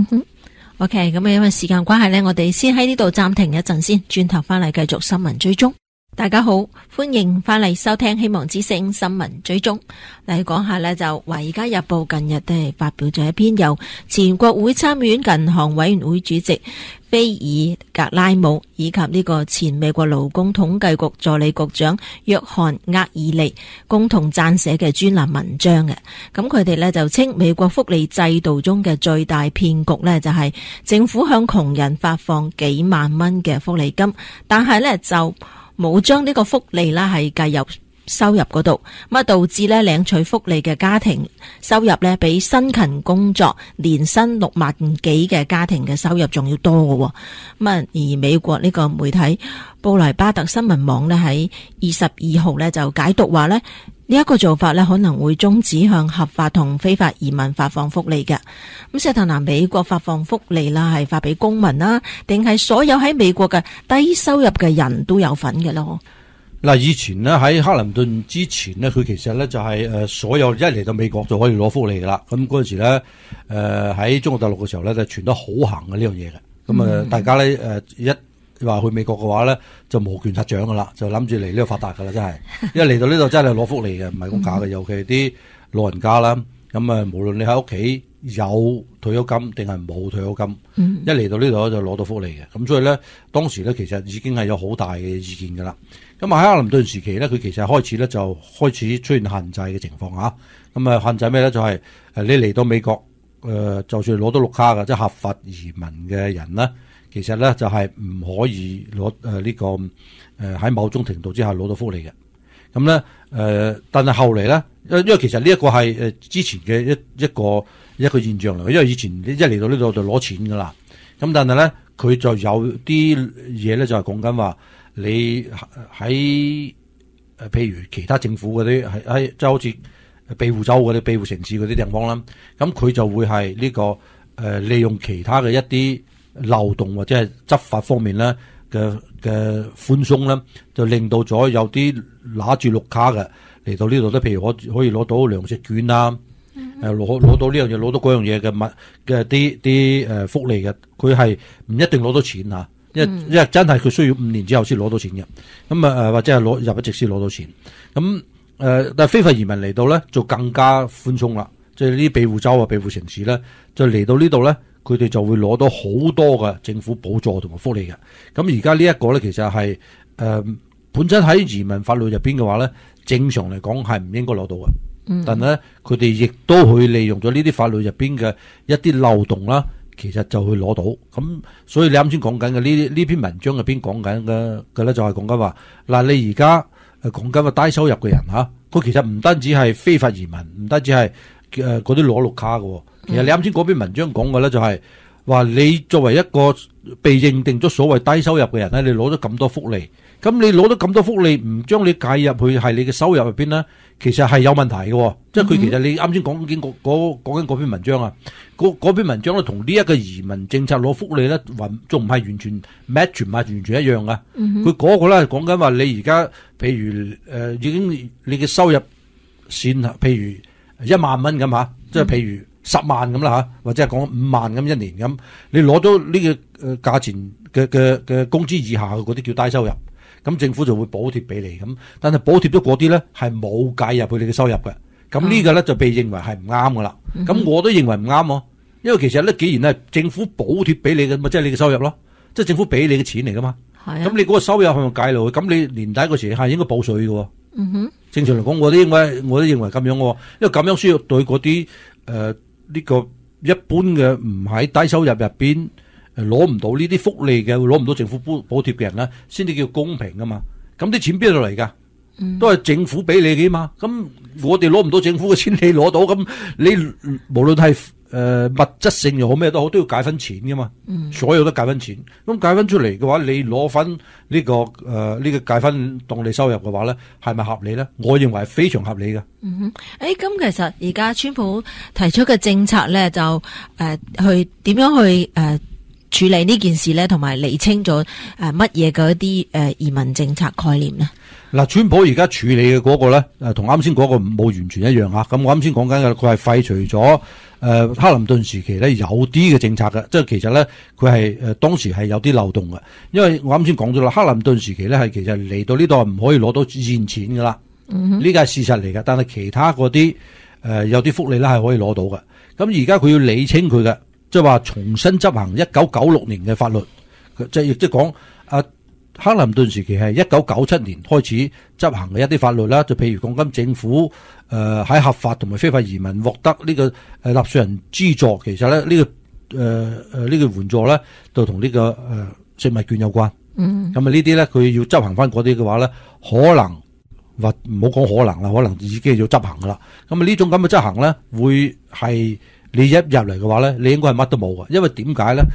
OK， 咁因為時間關係咧，我哋先喺呢度暫停一陣先，轉頭翻嚟繼續新聞追蹤。大家好，歡迎翻嚟收聽希望之聲新聞追蹤。嚟講下呢，就《華爾街日報》近日都係發表咗一篇由前國會參議院銀行委員會主席菲爾格拉姆以及呢個前美國勞工統計局助理局長約翰厄爾利共同撰寫嘅專欄文章嘅。咁佢哋呢就稱美國福利制度中嘅最大騙局呢，就係政府向窮人發放幾萬蚊嘅福利金，但係呢就冇將呢個福利啦係計入收入嗰度，咁導致咧領取福利嘅家庭收入咧比辛勤工作年薪6萬幾嘅家庭嘅收入仲要多嘅。咁而美國呢個媒體布萊巴特新聞網咧喺22號咧就解讀話咧， 呢一個做法呢，可能會終止向合法同非法移民發放福利嘅。咁石頭南，美國發放福利啦，係發俾公民啦，定係所有喺美國嘅低收入嘅人都有份嘅咯？ 嗱，以前呢，喺克林頓之前呢，佢其實呢就係所有一嚟到美國就可以攞福利噶啦。咁嗰陣時呢，喺中國大陸嘅時候呢，就傳得好行嘅呢樣嘢嘅。咁大家呢，一話去美國嘅話咧，就摩拳擦掌噶啦，就諗住嚟呢度發達噶啦，真係。因為嚟到呢度真係攞福利嘅，唔係咁假嘅。尤其係啲老人家啦，咁無論你喺屋企有退休金定係冇退休金，一嚟到呢度就攞到福利嘅。咁所以咧，當時咧其實已經係有好大嘅意見噶啦。咁喺克林頓時期咧，佢其實開始咧就開始出現限制嘅情況嚇。咁限制咩咧？就係你嚟到美國，就算攞到綠卡嘅，即係合法移民嘅人咧。其實咧就係唔可以攞呢個喺某種程度之下攞到福利嘅。咁咧但係後嚟咧，因為其實呢一個係之前嘅一個現象嚟嘅，因為以前一嚟到呢度就攞錢噶啦。咁但係咧佢就有啲嘢咧就係講緊話你喺譬如其他政府嗰啲喺即係好似庇護州嗰啲庇護城市嗰啲地方啦，咁佢就會係呢個利用其他嘅一啲漏洞或者係執法方面咧嘅寬鬆咧，就令到咗有啲拿住綠卡嘅嚟到呢度咧，譬如可以攞到糧食券啦，攞到呢樣嘢，攞到嗰樣嘢嘅啲福利嘅，佢係唔一定攞到錢嚇，因為真係佢需要5年之後先攞到錢嘅，咁或者係入咗籍先攞到錢，咁但係非法移民嚟到咧就更加寬鬆啦，即係呢啲庇護州啊、庇護城市咧，就嚟到呢度咧。佢哋就會攞到好多嘅政府補助同埋福利嘅。咁而家呢一個咧，其實係本身喺移民法律入邊嘅話咧，正常嚟講係唔應該攞到嘅。但係咧，佢哋亦都會利用咗呢啲法律入邊嘅一啲漏洞啦，其實就會攞到。咁所以你啱先講緊嘅呢篇文章入邊講緊嘅咧，就係講緊話嗱，你而家講緊個低收入嘅人嚇，佢其實唔單止係非法移民，唔單止係嗰啲攞綠卡嘅。其實你啱先嗰篇文章講嘅咧，就係話你作為一個被認定咗所謂低收入嘅人咧，你攞咗咁多福利，咁你攞咗咁多福利，唔將你計入去係你嘅收入入邊咧，其實係有問題嘅。即係佢其實你啱先講緊嗰篇文章啊，嗰篇文章咧同呢一個移民政策攞福利咧，仲唔係完全 match 唔係完全一樣噶。佢嗰個咧係講緊話你而家譬如已經你嘅收入線譬如1萬蚊咁嚇，即係譬如10萬咁啦嚇，或者係講5萬咁一年咁，你攞到呢個價錢嘅工資以下嘅嗰啲叫低收入，咁政府就會補貼俾你咁，但係補貼咗嗰啲咧係冇計入去你嘅收入嘅，咁呢個咧就被認為係唔啱噶啦。咁我都認為唔啱喎，因為其實咧既然係政府補貼俾你嘅，咪即係你嘅收入咯，即係政府俾你嘅錢嚟噶嘛。咁你嗰個收入係咪計落去？咁你年底嗰時係應該報稅嘅。正常嚟講，我都認為咁樣喎，因為咁樣需要對嗰啲呢個一般嘅唔喺低收入入邊攞唔到呢啲福利嘅，攞唔到政府補貼嘅人咧，先至叫公平噶嘛。咁啲錢邊度嚟噶？都係政府俾你嘅嘛。咁我哋攞唔到政府嘅錢，你攞到，咁你無論係物質性又好咩都好，都要計分錢噶嘛。所有都計分錢。咁計分出嚟嘅話，你攞分呢個計分當你收入嘅話咧，係咪合理咧？我認為係非常合理嘅。 咁其實而家川普提出嘅政策咧，就去點樣去處理呢件事咧，同埋釐清咗乜嘢嘅一啲移民政策概念咧？ 嗱，川普而家處理嘅嗰個咧，同啱先嗰個冇完全一樣啊。咁我啱先講緊嘅，佢係廢除咗克林頓時期咧有啲嘅政策嘅，即係其實咧佢係當時係有啲漏洞嘅，因為我啱先講咗啦，克林頓時期咧係其實嚟到呢度唔可以攞到現錢噶啦，呢個係事實嚟嘅。但係其他嗰啲有啲福利咧係可以攞到嘅。咁而家佢要理清佢嘅，即係話重新執行1996年嘅法律，即係亦即係講克林頓時期係1997年開始執行嘅一啲法律啦，就譬如講緊政府喺合法同埋非法移民獲得呢個納稅人資助，其實咧呢個援助咧就同呢個食物券有關。咁呢啲咧佢要執行翻嗰啲嘅話咧，可能或唔好講可能啦，可能已經要執行噶啦。咁呢種咁嘅執行咧，會係你一入嚟嘅話咧，你應該係乜都冇嘅，因為點解咧？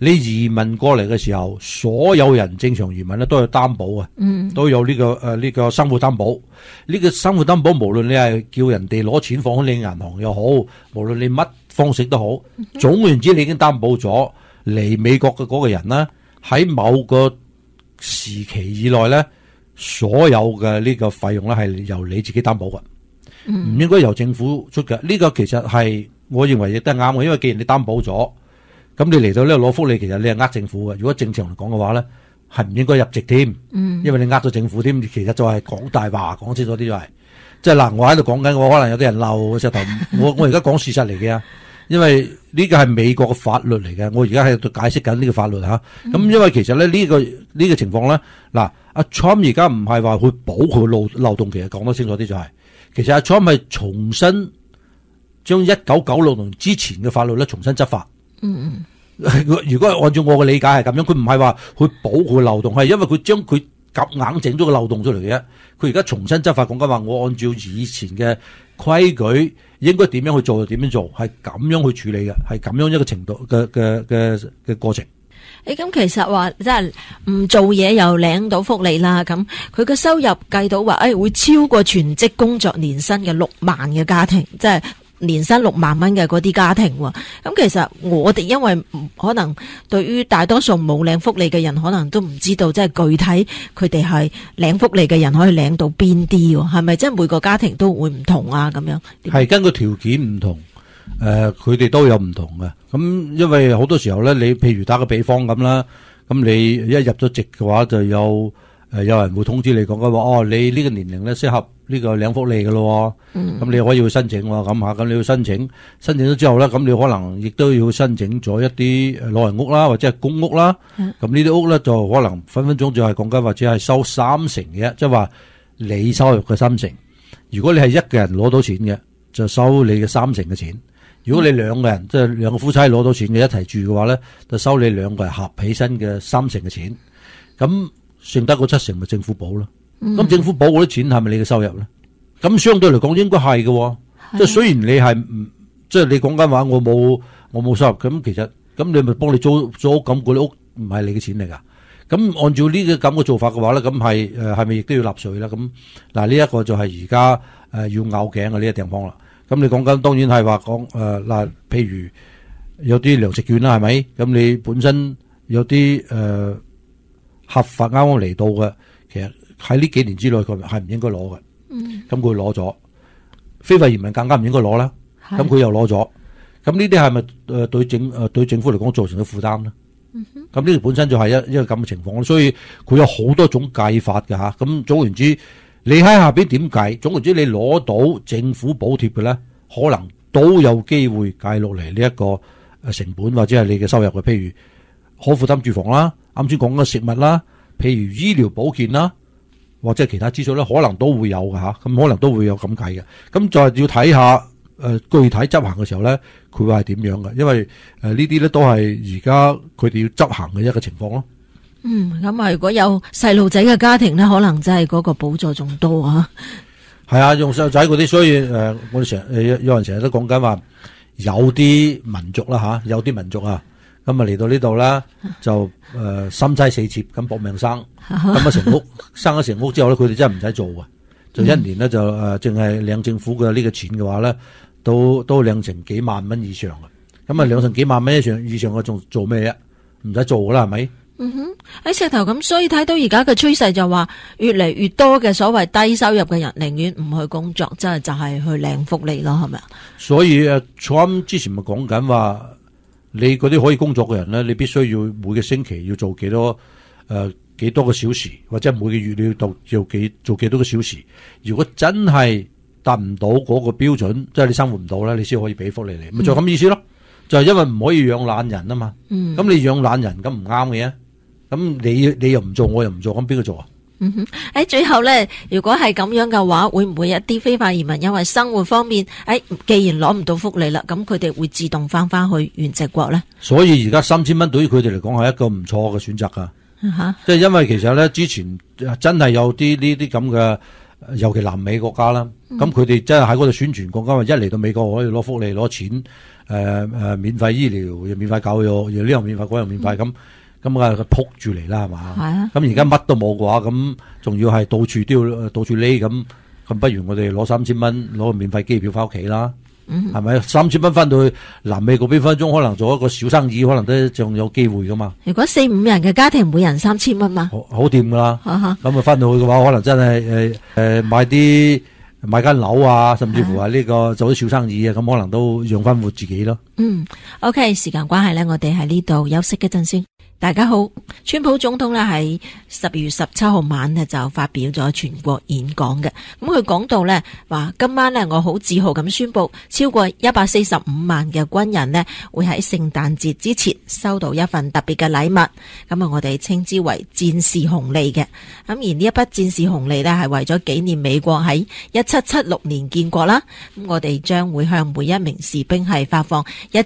你移民過嚟嘅時候，所有人正常移民咧都有擔保啊，都有呢個生活擔保。呢個生活擔保無論你係叫人哋攞錢放喺你銀行又好，無論你乜方式都好，總言之你已經擔保咗嚟美國嘅嗰個人啦，喺某個時期以內咧，所有嘅呢個費用咧係由你自己擔保嘅，唔應該由政府出嘅。呢個其實係我認為亦都係啱嘅，因為既然你擔保咗，咁你嚟到呢度攞福利，其實你係呃政府嘅。如果正常嚟講嘅話咧，係唔應該入籍添，因為你呃咗政府添，其實就係講大話，講清楚啲就係，即係嗱，我喺度講緊，我可能有啲人漏石頭，我而家講事實嚟嘅，因為呢個係美國嘅法律嚟嘅，我而家喺度解釋緊呢個法律吓。咁因為其實咧呢個情況咧，嗱，阿 Trump 而家唔係話去補佢漏洞，其實講得清楚啲就係，其實阿 Trump 係重新將1996年之前嘅法律咧重新執法。如果按照我嘅理解係咁樣，佢唔係話去補佢漏洞，係因為佢將佢夾硬整咗個漏洞出嚟嘅。佢而家重新執法，講緊話我按照以前嘅規矩應該點樣去做就點樣做，係咁樣去處理嘅，係咁樣一個程度嘅過程。 咁其實話即係唔做嘢又領到福利啦，咁佢嘅收入計到話會超過全職工作年薪嘅6萬嘅家庭，即係年薪6萬蚊嘅嗰啲家庭喎。咁其實我哋因為可能對於大多數冇領福利嘅人，可能都唔知道即係具體佢哋係領福利嘅人可以領到邊啲喎？係咪即係每個家庭都會唔同啊？咁樣係根據條件唔同，佢哋都有唔同嘅。咁因為好多時候咧，你譬如打個比方咁啦，咁你一入咗籍嘅話，就有人會通知你講嘅話，哦，你呢個年齡咧適合呢個領福利嘅咯，咁你可以去申請喎，咁吓，咁你要申請咗之後咧，咁你可能亦都要申請咗一啲老人屋啦，或者係公屋啦，咁呢啲屋咧就可能分分鐘就係講緊或者係收3成嘅，即係話你收入嘅3成。如果你係一個人攞到錢嘅，就收你嘅3成嘅錢。如果你兩個人即係兩個夫妻攞到錢嘅一齊住嘅話咧，就收你兩個人合起身嘅3成嘅錢。咁剩得嗰7成咪政府補咯。咁政府補嗰啲錢係咪你嘅收入咧？咁相對嚟講應該係嘅。即係雖然你係唔即係你講緊話我冇收入，咁其實咁你咪幫你租屋咁嗰啲屋唔係你嘅錢嚟㗎。咁按照呢個咁嘅做法嘅話咧，咁係咪亦都要納稅啦？咁嗱呢一個就係而家要拗頸嘅呢個地方啦。咁你講緊當然係話講嗱，譬如有啲糧食券啦，係咪？咁你本身有啲合法啱啱嚟到嘅，其實喺呢幾年之內佢係唔應該攞嘅。咁佢攞咗，非法移民更加唔應該攞啦。咁佢又攞咗，咁呢啲係咪對政府嚟講造成咗負擔咧？咁呢個本身就係一個咁嘅情況，所以佢有好多種計法㗎吓。咁總言之，你喺下邊點計？總言之，你攞到政府補貼嘅咧，可能都有機會計落嚟呢一個成本或者係你嘅收入嘅。譬如可負擔住房啦，啱先講嘅食物啦，譬如醫療保健啦，或者其他支出咧，可能都會有㗎吓。咁可能都會有咁計嘅。咁就係要睇下具體執行嘅時候咧，佢會係點樣嘅？因為呢啲咧都係而家佢哋要執行嘅一個情況咯。 咁啊，如果有細路仔嘅家庭咧，可能真係嗰個補助仲多啊。 係啊，用細路仔嗰啲，所以我哋有人成日都講緊話，有啲民族啦吓，有啲民族啊，咁啊嚟到呢度啦，就心妻死妾咁搏命生，咁啊生咗成屋之後咧，佢哋真係唔使做啊，就一年咧就淨係領政府嘅呢個錢嘅話咧，都領成幾萬蚊以上嘅，咁啊領成幾萬蚊以上嘅仲做咩啊？唔使做噶啦，係咪？ 喺石頭咁，所以睇到而家嘅趨勢就話，越嚟越多嘅所謂低收入嘅人寧願唔去工作，即係就係去領福利咯，係咪啊？ 所以Trump 之前咪講緊話，你嗰啲可以工作嘅人咧，你必須要每個星期要做幾多個小時，或者每個月你要做幾多個小時。如果真係達唔到嗰個標準，即係你生活唔到咧，你先可以俾福利你，咪就咁意思咯。就係因為唔可以養懶人啊嘛。咁你養懶人咁唔啱嘅。咁你又唔做，我又唔做，咁邊個做啊？ 最後咧，如果係咁樣嘅話，會唔會一啲非法移民因為生活方面，既然攞唔到福利啦，咁佢哋會自動翻去原籍國咧？ 所以而家3000蚊對於佢哋嚟講係一個唔錯嘅選擇噶。即係因為其實咧之前真係有啲呢啲咁尤其南美國家啦，咁佢哋真係喺嗰度宣傳國家話，一嚟到美國可以攞福利攞錢，免費醫療又免費教育，又呢樣免費嗰樣免費咁啊撲住嚟啦係嘛？ 係啊。 咁而家乜都冇嘅話，咁仲要係到處都要到處匿咁不如我哋攞3000蚊攞個免費機票翻屋企啦。係咪3000蚊翻到去南美嗰邊分鐘可能做一個小生意，可能都仲有機會噶嘛？ 如果4-5人嘅家庭，每人3000蚊嘛， 好掂噶啦。咁啊翻到去嘅話，可能真係買間樓啊，甚至乎係呢個做啲小生意啊，咁可能都養翻活自己咯。 OK， 時間關係呢，我哋喺呢度休息一陣先。大家好，川普總統呢喺12月17號晚呢就發表咗全國演講嘅。咁佢講到呢話，今晚呢我好自豪咁宣布，超過145萬嘅軍人呢會喺聖誕節之前收到一份特別嘅禮物。咁啊，我哋稱之為戰士紅利嘅。咁而呢一筆戰士紅利呢係為咗紀念美國喺1776年建國啦。咁我哋將會向每一名士兵係發放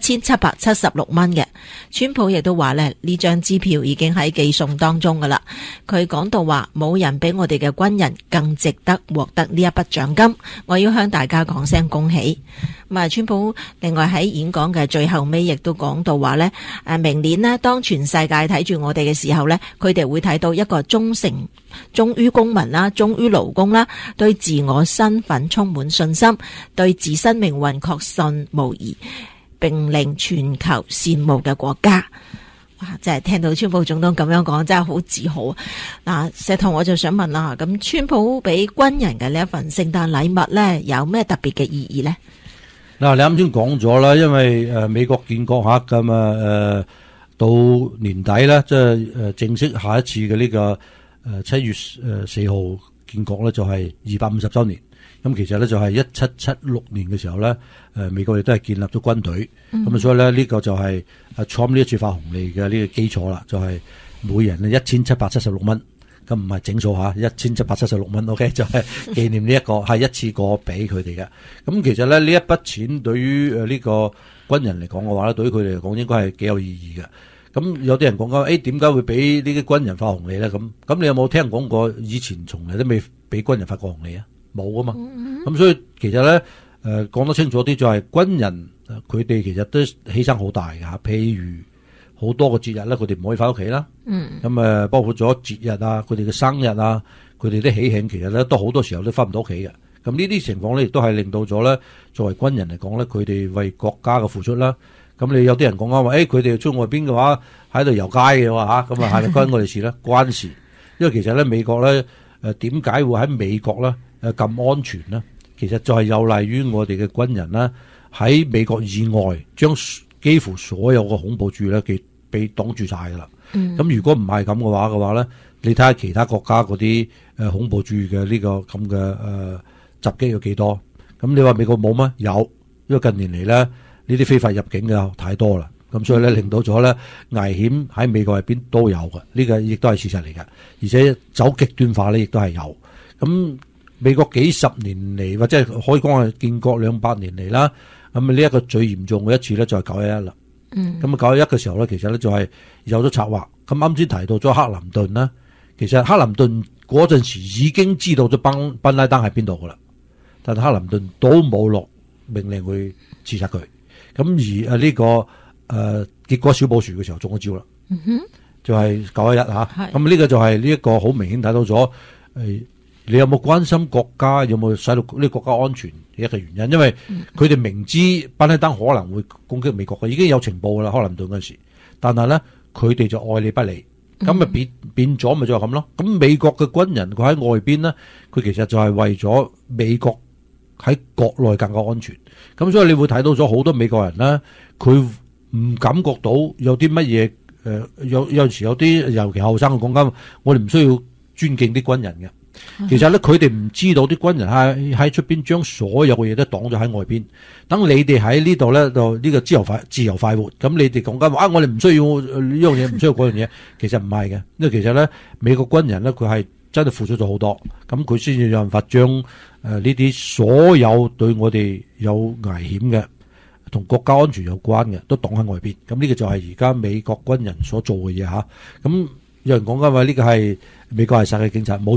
1776蚊嘅。川普亦都話呢張支票已經喺寄送當中噶啦。佢講到話，冇人比我哋嘅軍人更值得獲得呢一筆獎金，我要向大家講聲恭喜。咁啊，川普另外喺演講嘅最後尾亦都講到話呢，明年呢當全世界睇住我哋嘅時候呢，佢哋會睇到一個忠於公民啦，忠於勞工啦，對自我身份充滿信心，對自身命運確信無疑，並令全球羨慕嘅國家。哇！真係聽到川普總統咁樣講，真係好自豪啊！嗱，石頭我就想問啦，咁川普俾軍人嘅呢一份聖誕禮物呢，有咩特別嘅意義呢？ 嗱，你啱先講咗啦，因為美國建國咁啊，到年底咧，即係正式下一次嘅呢個7月4號建國咧，就係250週年。咁其實咧就係1776年嘅時候咧，美國亦都係建立咗軍隊，咁所以咧呢個就係Trump呢一次發紅利嘅呢個基礎啦，就係每人1776蚊，咁唔係整數吓，1776蚊 ，OK 就係紀念呢一個係一次過俾佢哋嘅。咁其實咧呢一筆錢對於呢個軍人嚟講嘅話咧，對於佢哋嚟講應該係幾有意義嘅。咁有啲人講緊，點解會俾呢啲軍人發紅利咧？咁你有冇聽講過以前從嚟都未俾軍人發過紅利啊？冇啊嘛，咁所以其實咧，講得清楚啲就係軍人佢哋其實都犧牲好大㗎。譬如好多個節日咧，佢哋唔可以翻屋企啦。咁包括咗節日啊，佢哋嘅生日啊，佢哋啲喜慶，其實咧都好多時候都翻唔到屋企嘅。咁呢啲情況咧，亦都係令到咗咧，作為軍人嚟講咧，佢哋為國家嘅付出啦。咁你有啲人講緊話，佢哋出外邊嘅話喺度遊街嘅話咁啊係咪關我哋事咧？關事，因為其實咧美國咧點解會喺美國咧？咁安全呢？其實就係有賴於我哋嘅軍人啦，喺美國以外將幾乎所有嘅恐怖主義咧，佢被擋住晒噶啦。咁如果唔係咁嘅話咧，你睇下其他國家嗰啲恐怖主義嘅呢個咁嘅襲擊有幾多？咁你話美國冇咩？有，因為近年嚟咧呢啲非法入境嘅太多啦，咁所以咧令到咗咧危險喺美國入邊都有嘅，呢個亦都係事實嚟嘅，而且走極端化咧亦都係有。咁美國幾十年嚟，或者可以講係建國200年嚟啦。咁呢一個最嚴重嘅一次咧，就係911啦。咁911嘅時候咧，其實咧就係有咗策劃。咁啱先提到咗克林頓啦，其實克林頓嗰陣時已經知道咗賓拉登喺邊度噶啦，但係克林頓都冇落命令去刺殺佢。咁而呢個結果小布殊嘅時候中咗招啦，就係911嚇。咁呢個就係呢一個好明顯睇到咗你有冇關心國家，有冇使到呢個國家安全嘅一個原因？因為佢哋明知賓拉登可能會攻擊美國嘅，已經有情報噶啦，克林頓嗰時。但係咧，佢哋就愛理不理，咁咪變咗咪就係咁咯。咁美國嘅軍人佢喺外邊呢，佢其實就係為咗美國喺國內更加安全。咁所以你會睇到咗好多美國人呢，佢唔感覺到有啲乜嘢有陣時有啲尤其後生嘅講緊，我哋唔需要尊敬啲軍人嘅。其實咧，佢哋唔知道啲軍人喺出邊將所有嘅嘢都擋咗喺外邊。等你哋喺呢度咧，就呢個自由快活。咁你哋講緊話我哋唔需要呢樣嘢，唔需要嗰樣嘢。其實唔係嘅，因為其實咧，美國軍人咧，佢係真係付出咗好多，咁佢先至有辦法將呢啲所有對我哋有危險嘅、同國家安全有關嘅，都擋喺外邊。咁呢個就係而家美國軍人所做嘅嘢吓。咁有人講緊話呢個係美國係世界警察，冇錯。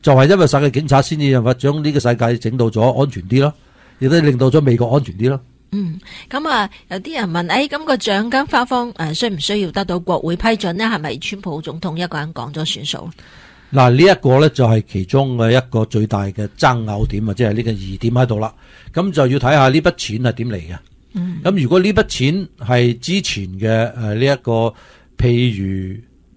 就係因為世界警察先至有法將呢個世界整到咗安全啲咯，亦都令到咗美國安全啲咯。 咁啊，有啲人問，咁個獎金發放需唔需要得到國會批准呢？係咪川普總統一個人講咗算數？ 嗱，呢一個咧就係其中嘅一個最大嘅爭拗點啊，即係呢個疑點喺度啦。咁就要睇下呢筆錢係點嚟嘅。咁如果呢筆錢係之前嘅呢一個，譬如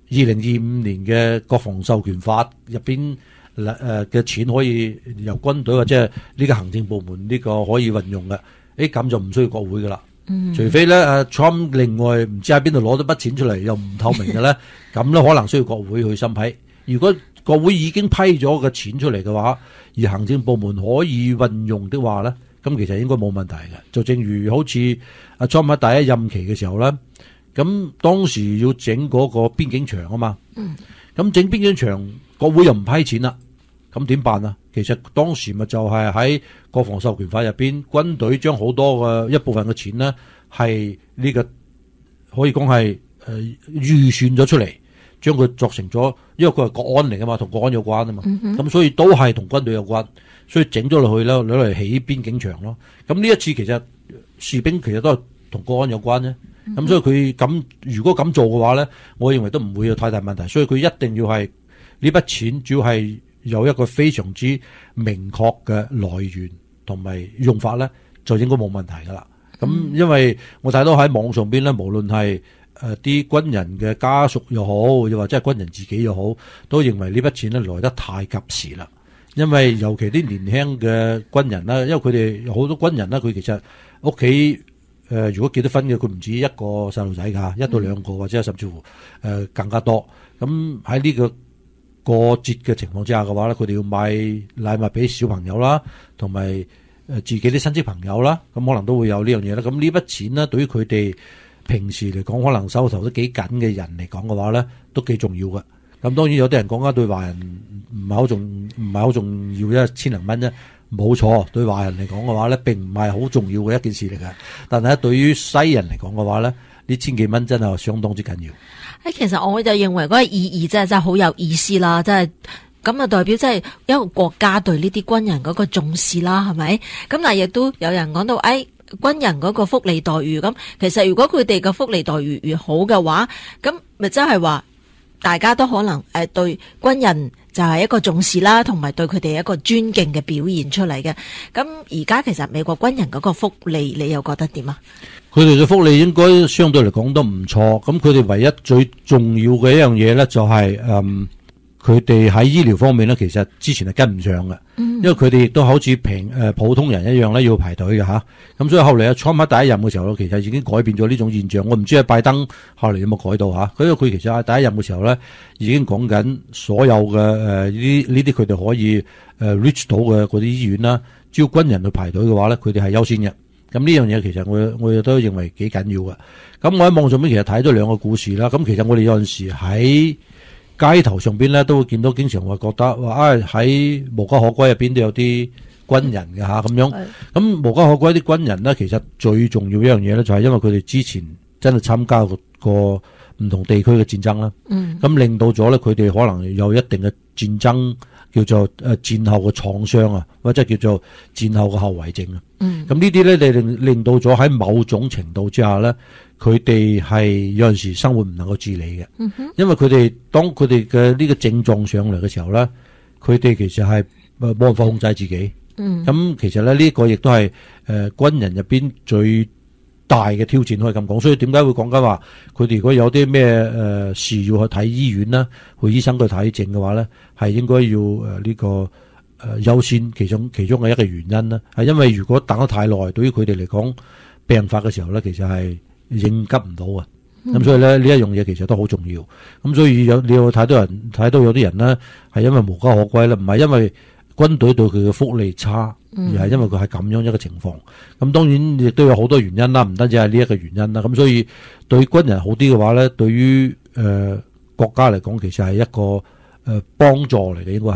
2025年嘅國防授權法入邊嘅錢可以由軍隊或者係呢個行政部門呢個可以運用嘅，咁就唔需要國會噶啦。除非咧Trump 另外唔知喺邊度攞咗筆錢出嚟又唔透明嘅咧，咁咧可能需要國會去審批。如果國會已經批咗個錢出嚟嘅話，而行政部門可以運用的話咧，咁其實應該冇問題嘅。就正如好似阿 Trump 喺第一任期嘅時候咧，咁當時要整嗰個邊境牆啊嘛，咁整邊境牆，國會又唔批錢啦，咁點辦啊？其實當時咪就係喺國防授權法入邊，軍隊將好多嘅一部分嘅錢呢，係呢個可以講係預算咗出嚟。將佢作成咗，因為佢係國安嚟噶嘛，同國安有關啊嘛，咁所以都係同軍隊有關，所以整咗落去啦，攞嚟起邊境牆咯。咁呢一次其實士兵其實都係同國安有關啫，咁所以佢咁如果咁做嘅話咧，我認為都唔會有太大問題。所以佢一定要係呢筆錢，主要係有一個非常之明確嘅來源同埋用法咧，就應該冇問題噶啦。咁因為我睇到喺網上邊咧，無論係啲軍人嘅家屬又好，又或者係軍人自己又好，都認為呢筆錢咧來得太及時啦。因為尤其啲年輕嘅軍人啦，因為佢哋有好多軍人啦，佢其實屋企如果結咗婚嘅，佢唔止一個細路仔㗎，一到兩個或者甚至乎更加多。咁喺呢個過節嘅情況之下嘅話咧，佢哋要買禮物俾小朋友啦，同埋自己啲親戚朋友啦，咁可能都會有呢樣嘢啦。咁呢筆錢呢，對於佢哋平時嚟講，可能手頭都幾緊嘅人嚟講嘅話咧，都幾重要嘅。咁當然有啲人講緊對華人唔係好重要啫，1000零蚊啫，冇錯。對華人嚟講嘅話咧，並唔係好重要嘅一件事嚟嘅。但係對於西人嚟講嘅話咧，呢千幾蚊真係相當之緊要。 其實我就認為嗰個意義真係好有意思啦，真係。咁啊，代表即係一個國家對呢啲軍人嗰個重視啦，係咪？咁但係亦都有人講到，軍人嗰個福利待遇咁，其實如果佢哋嘅福利待遇越好嘅話，咁咪真係話大家都可能對軍人就係一個重視啦，同埋對佢哋一個尊敬嘅表現出嚟嘅。咁而家其實美國軍人嗰個福利，你又覺得點啊？ 佢哋嘅福利應該相對嚟講都唔錯。咁佢哋唯一最重要嘅一樣嘢咧，就係佢哋喺醫療方面咧，其實之前係跟唔上嘅，因為佢哋亦都好似普通人一樣咧，要排隊嘅吓。咁所以後嚟阿 Trump 喺第一任嘅時候咧，其實已經改變咗呢種現象。我唔知阿拜登後嚟有冇改到吓。因為佢其實喺第一任嘅時候咧，已經講緊所有嘅呢啲佢哋可以reach 到嘅嗰啲醫院啦，只要軍人去排隊嘅話咧，佢哋係優先嘅。咁呢樣嘢其實我亦都認為幾緊要嘅。咁我喺網上面其實睇咗兩個故事啦。咁其實我哋有陣時喺街頭上邊咧都會見到，經常會覺得話喺無家可歸入邊都有啲軍人嘅吓咁樣。咁無家可歸啲軍人咧，其實最重要一樣嘢咧，就係因為佢哋之前真係參加過唔同地區嘅戰爭啦。咁令到咗咧，佢哋可能有一定嘅戰爭叫做戰後嘅創傷啊，或者叫做戰後嘅後遺症啊。咁呢啲咧，你令到咗喺某種程度之下咧，佢哋係有陣時生活唔能夠自理嘅。因為佢哋當佢哋嘅呢個症狀上嚟嘅時候咧，佢哋其實係冇辦法控制自己。咁其實咧呢個亦都係軍人入邊最大嘅挑戰，可以咁講。所以點解會講緊話佢哋如果有啲咩事要去睇醫院啦，去醫生去睇症嘅話咧，係應該要呢個優先其中嘅一個原因啦。係因為如果等得太耐，對於佢哋嚟講病發嘅時候咧，其實係應急唔到啊。咁所以咧呢一樣嘢其實都好重要。咁所以你有睇到有啲人咧係因為無家可歸咧，唔係因為軍隊對佢嘅福利差，而係因為佢係咁樣一個情況。咁當然亦都有好多原因啦，唔單止係呢一個原因啦。咁所以對軍人好啲嘅話咧，對於國家嚟講，其實係一個幫助嚟嘅，應該係。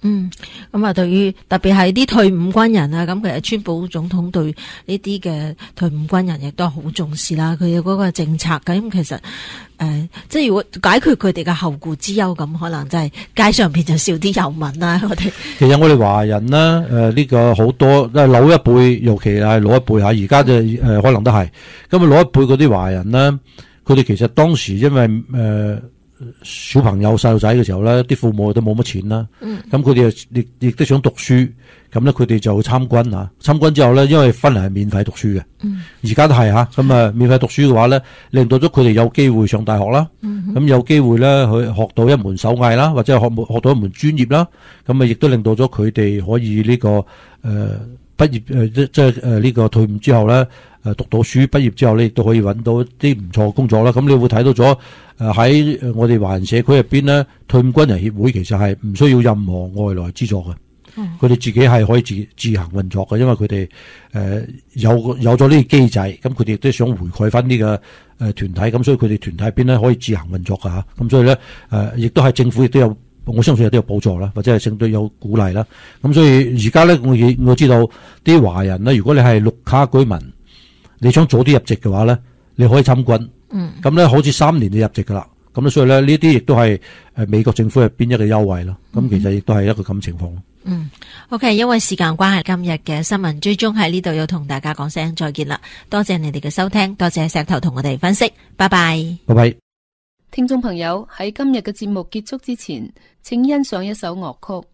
咁啊，對於特別係啲退伍軍人啊，咁其實川普總統對呢啲嘅退伍軍人亦都好重視啦。佢嘅嗰個政策咁，其實即係如果解決佢哋嘅後顧之憂，咁可能真係街上邊就少啲遊民啦。 其實我哋華人啦，呢個好多都係老一輩，尤其係老一輩吓，而家就可能都係咁啊。老一輩嗰啲華人啦，佢哋其實當時因為小朋友細路仔嘅時候咧，啲父母都冇乜錢啦，咁佢哋亦都想讀書，咁咧佢哋就參軍啊。參軍之後咧，因為芬蘭係免費讀書嘅，而家都係吓，咁啊免費讀書嘅話咧，令到咗佢哋有機會上大學啦，咁有機會咧去學到一門手藝啦，或者學到一門專業啦，咁啊亦都令到咗佢哋可以呢個畢業即係呢個退伍之後咧，讀到書畢業之後咧，亦都可以揾到啲唔錯嘅工作啦。咁你會睇到咗喺我哋華人社區入邊咧，退伍軍人協會其實係唔需要任何外來資助嘅，佢哋自己係可以自行運作嘅，因為佢哋有咗呢個機制，咁佢哋亦都想回饋翻呢個團體，咁所以佢哋團體入邊咧可以自行運作㗎吓，咁所以咧亦都係政府亦都有。我相信有啲有補助啦，或者係相對有鼓勵啦。咁所以而家咧，我知道啲華人咧，如果你係綠卡居民，你想早啲入籍嘅話咧，你可以參軍。咁咧好似3年就入籍噶啦。咁所以咧呢啲亦都係美國政府入邊一個優惠咯。咁其實亦都係一個咁情況咯。 OK， 因為時間關係，今日嘅新聞追蹤喺呢度要同大家講聲再見啦。多謝你哋嘅收聽，多謝石頭同我哋分析，拜拜。 拜拜。 聽眾朋友，喺今日嘅節目結束之前，請欣賞一首樂曲。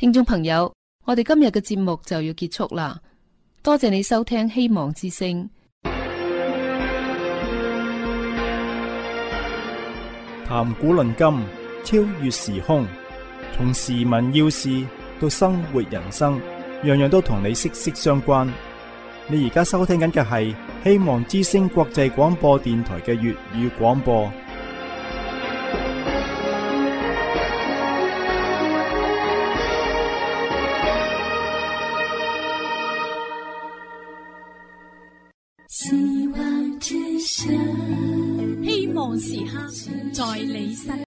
聽眾朋友，我哋今日嘅節目就要結束啦，多謝你收聽希望之聲。 談古論今，超越時空，從時聞要事到生活人生，樣樣都同你息息相關。你而家收聽緊嘅係希望之聲國際廣播電台嘅粵語廣播。 希望之聲，希望時刻在你身。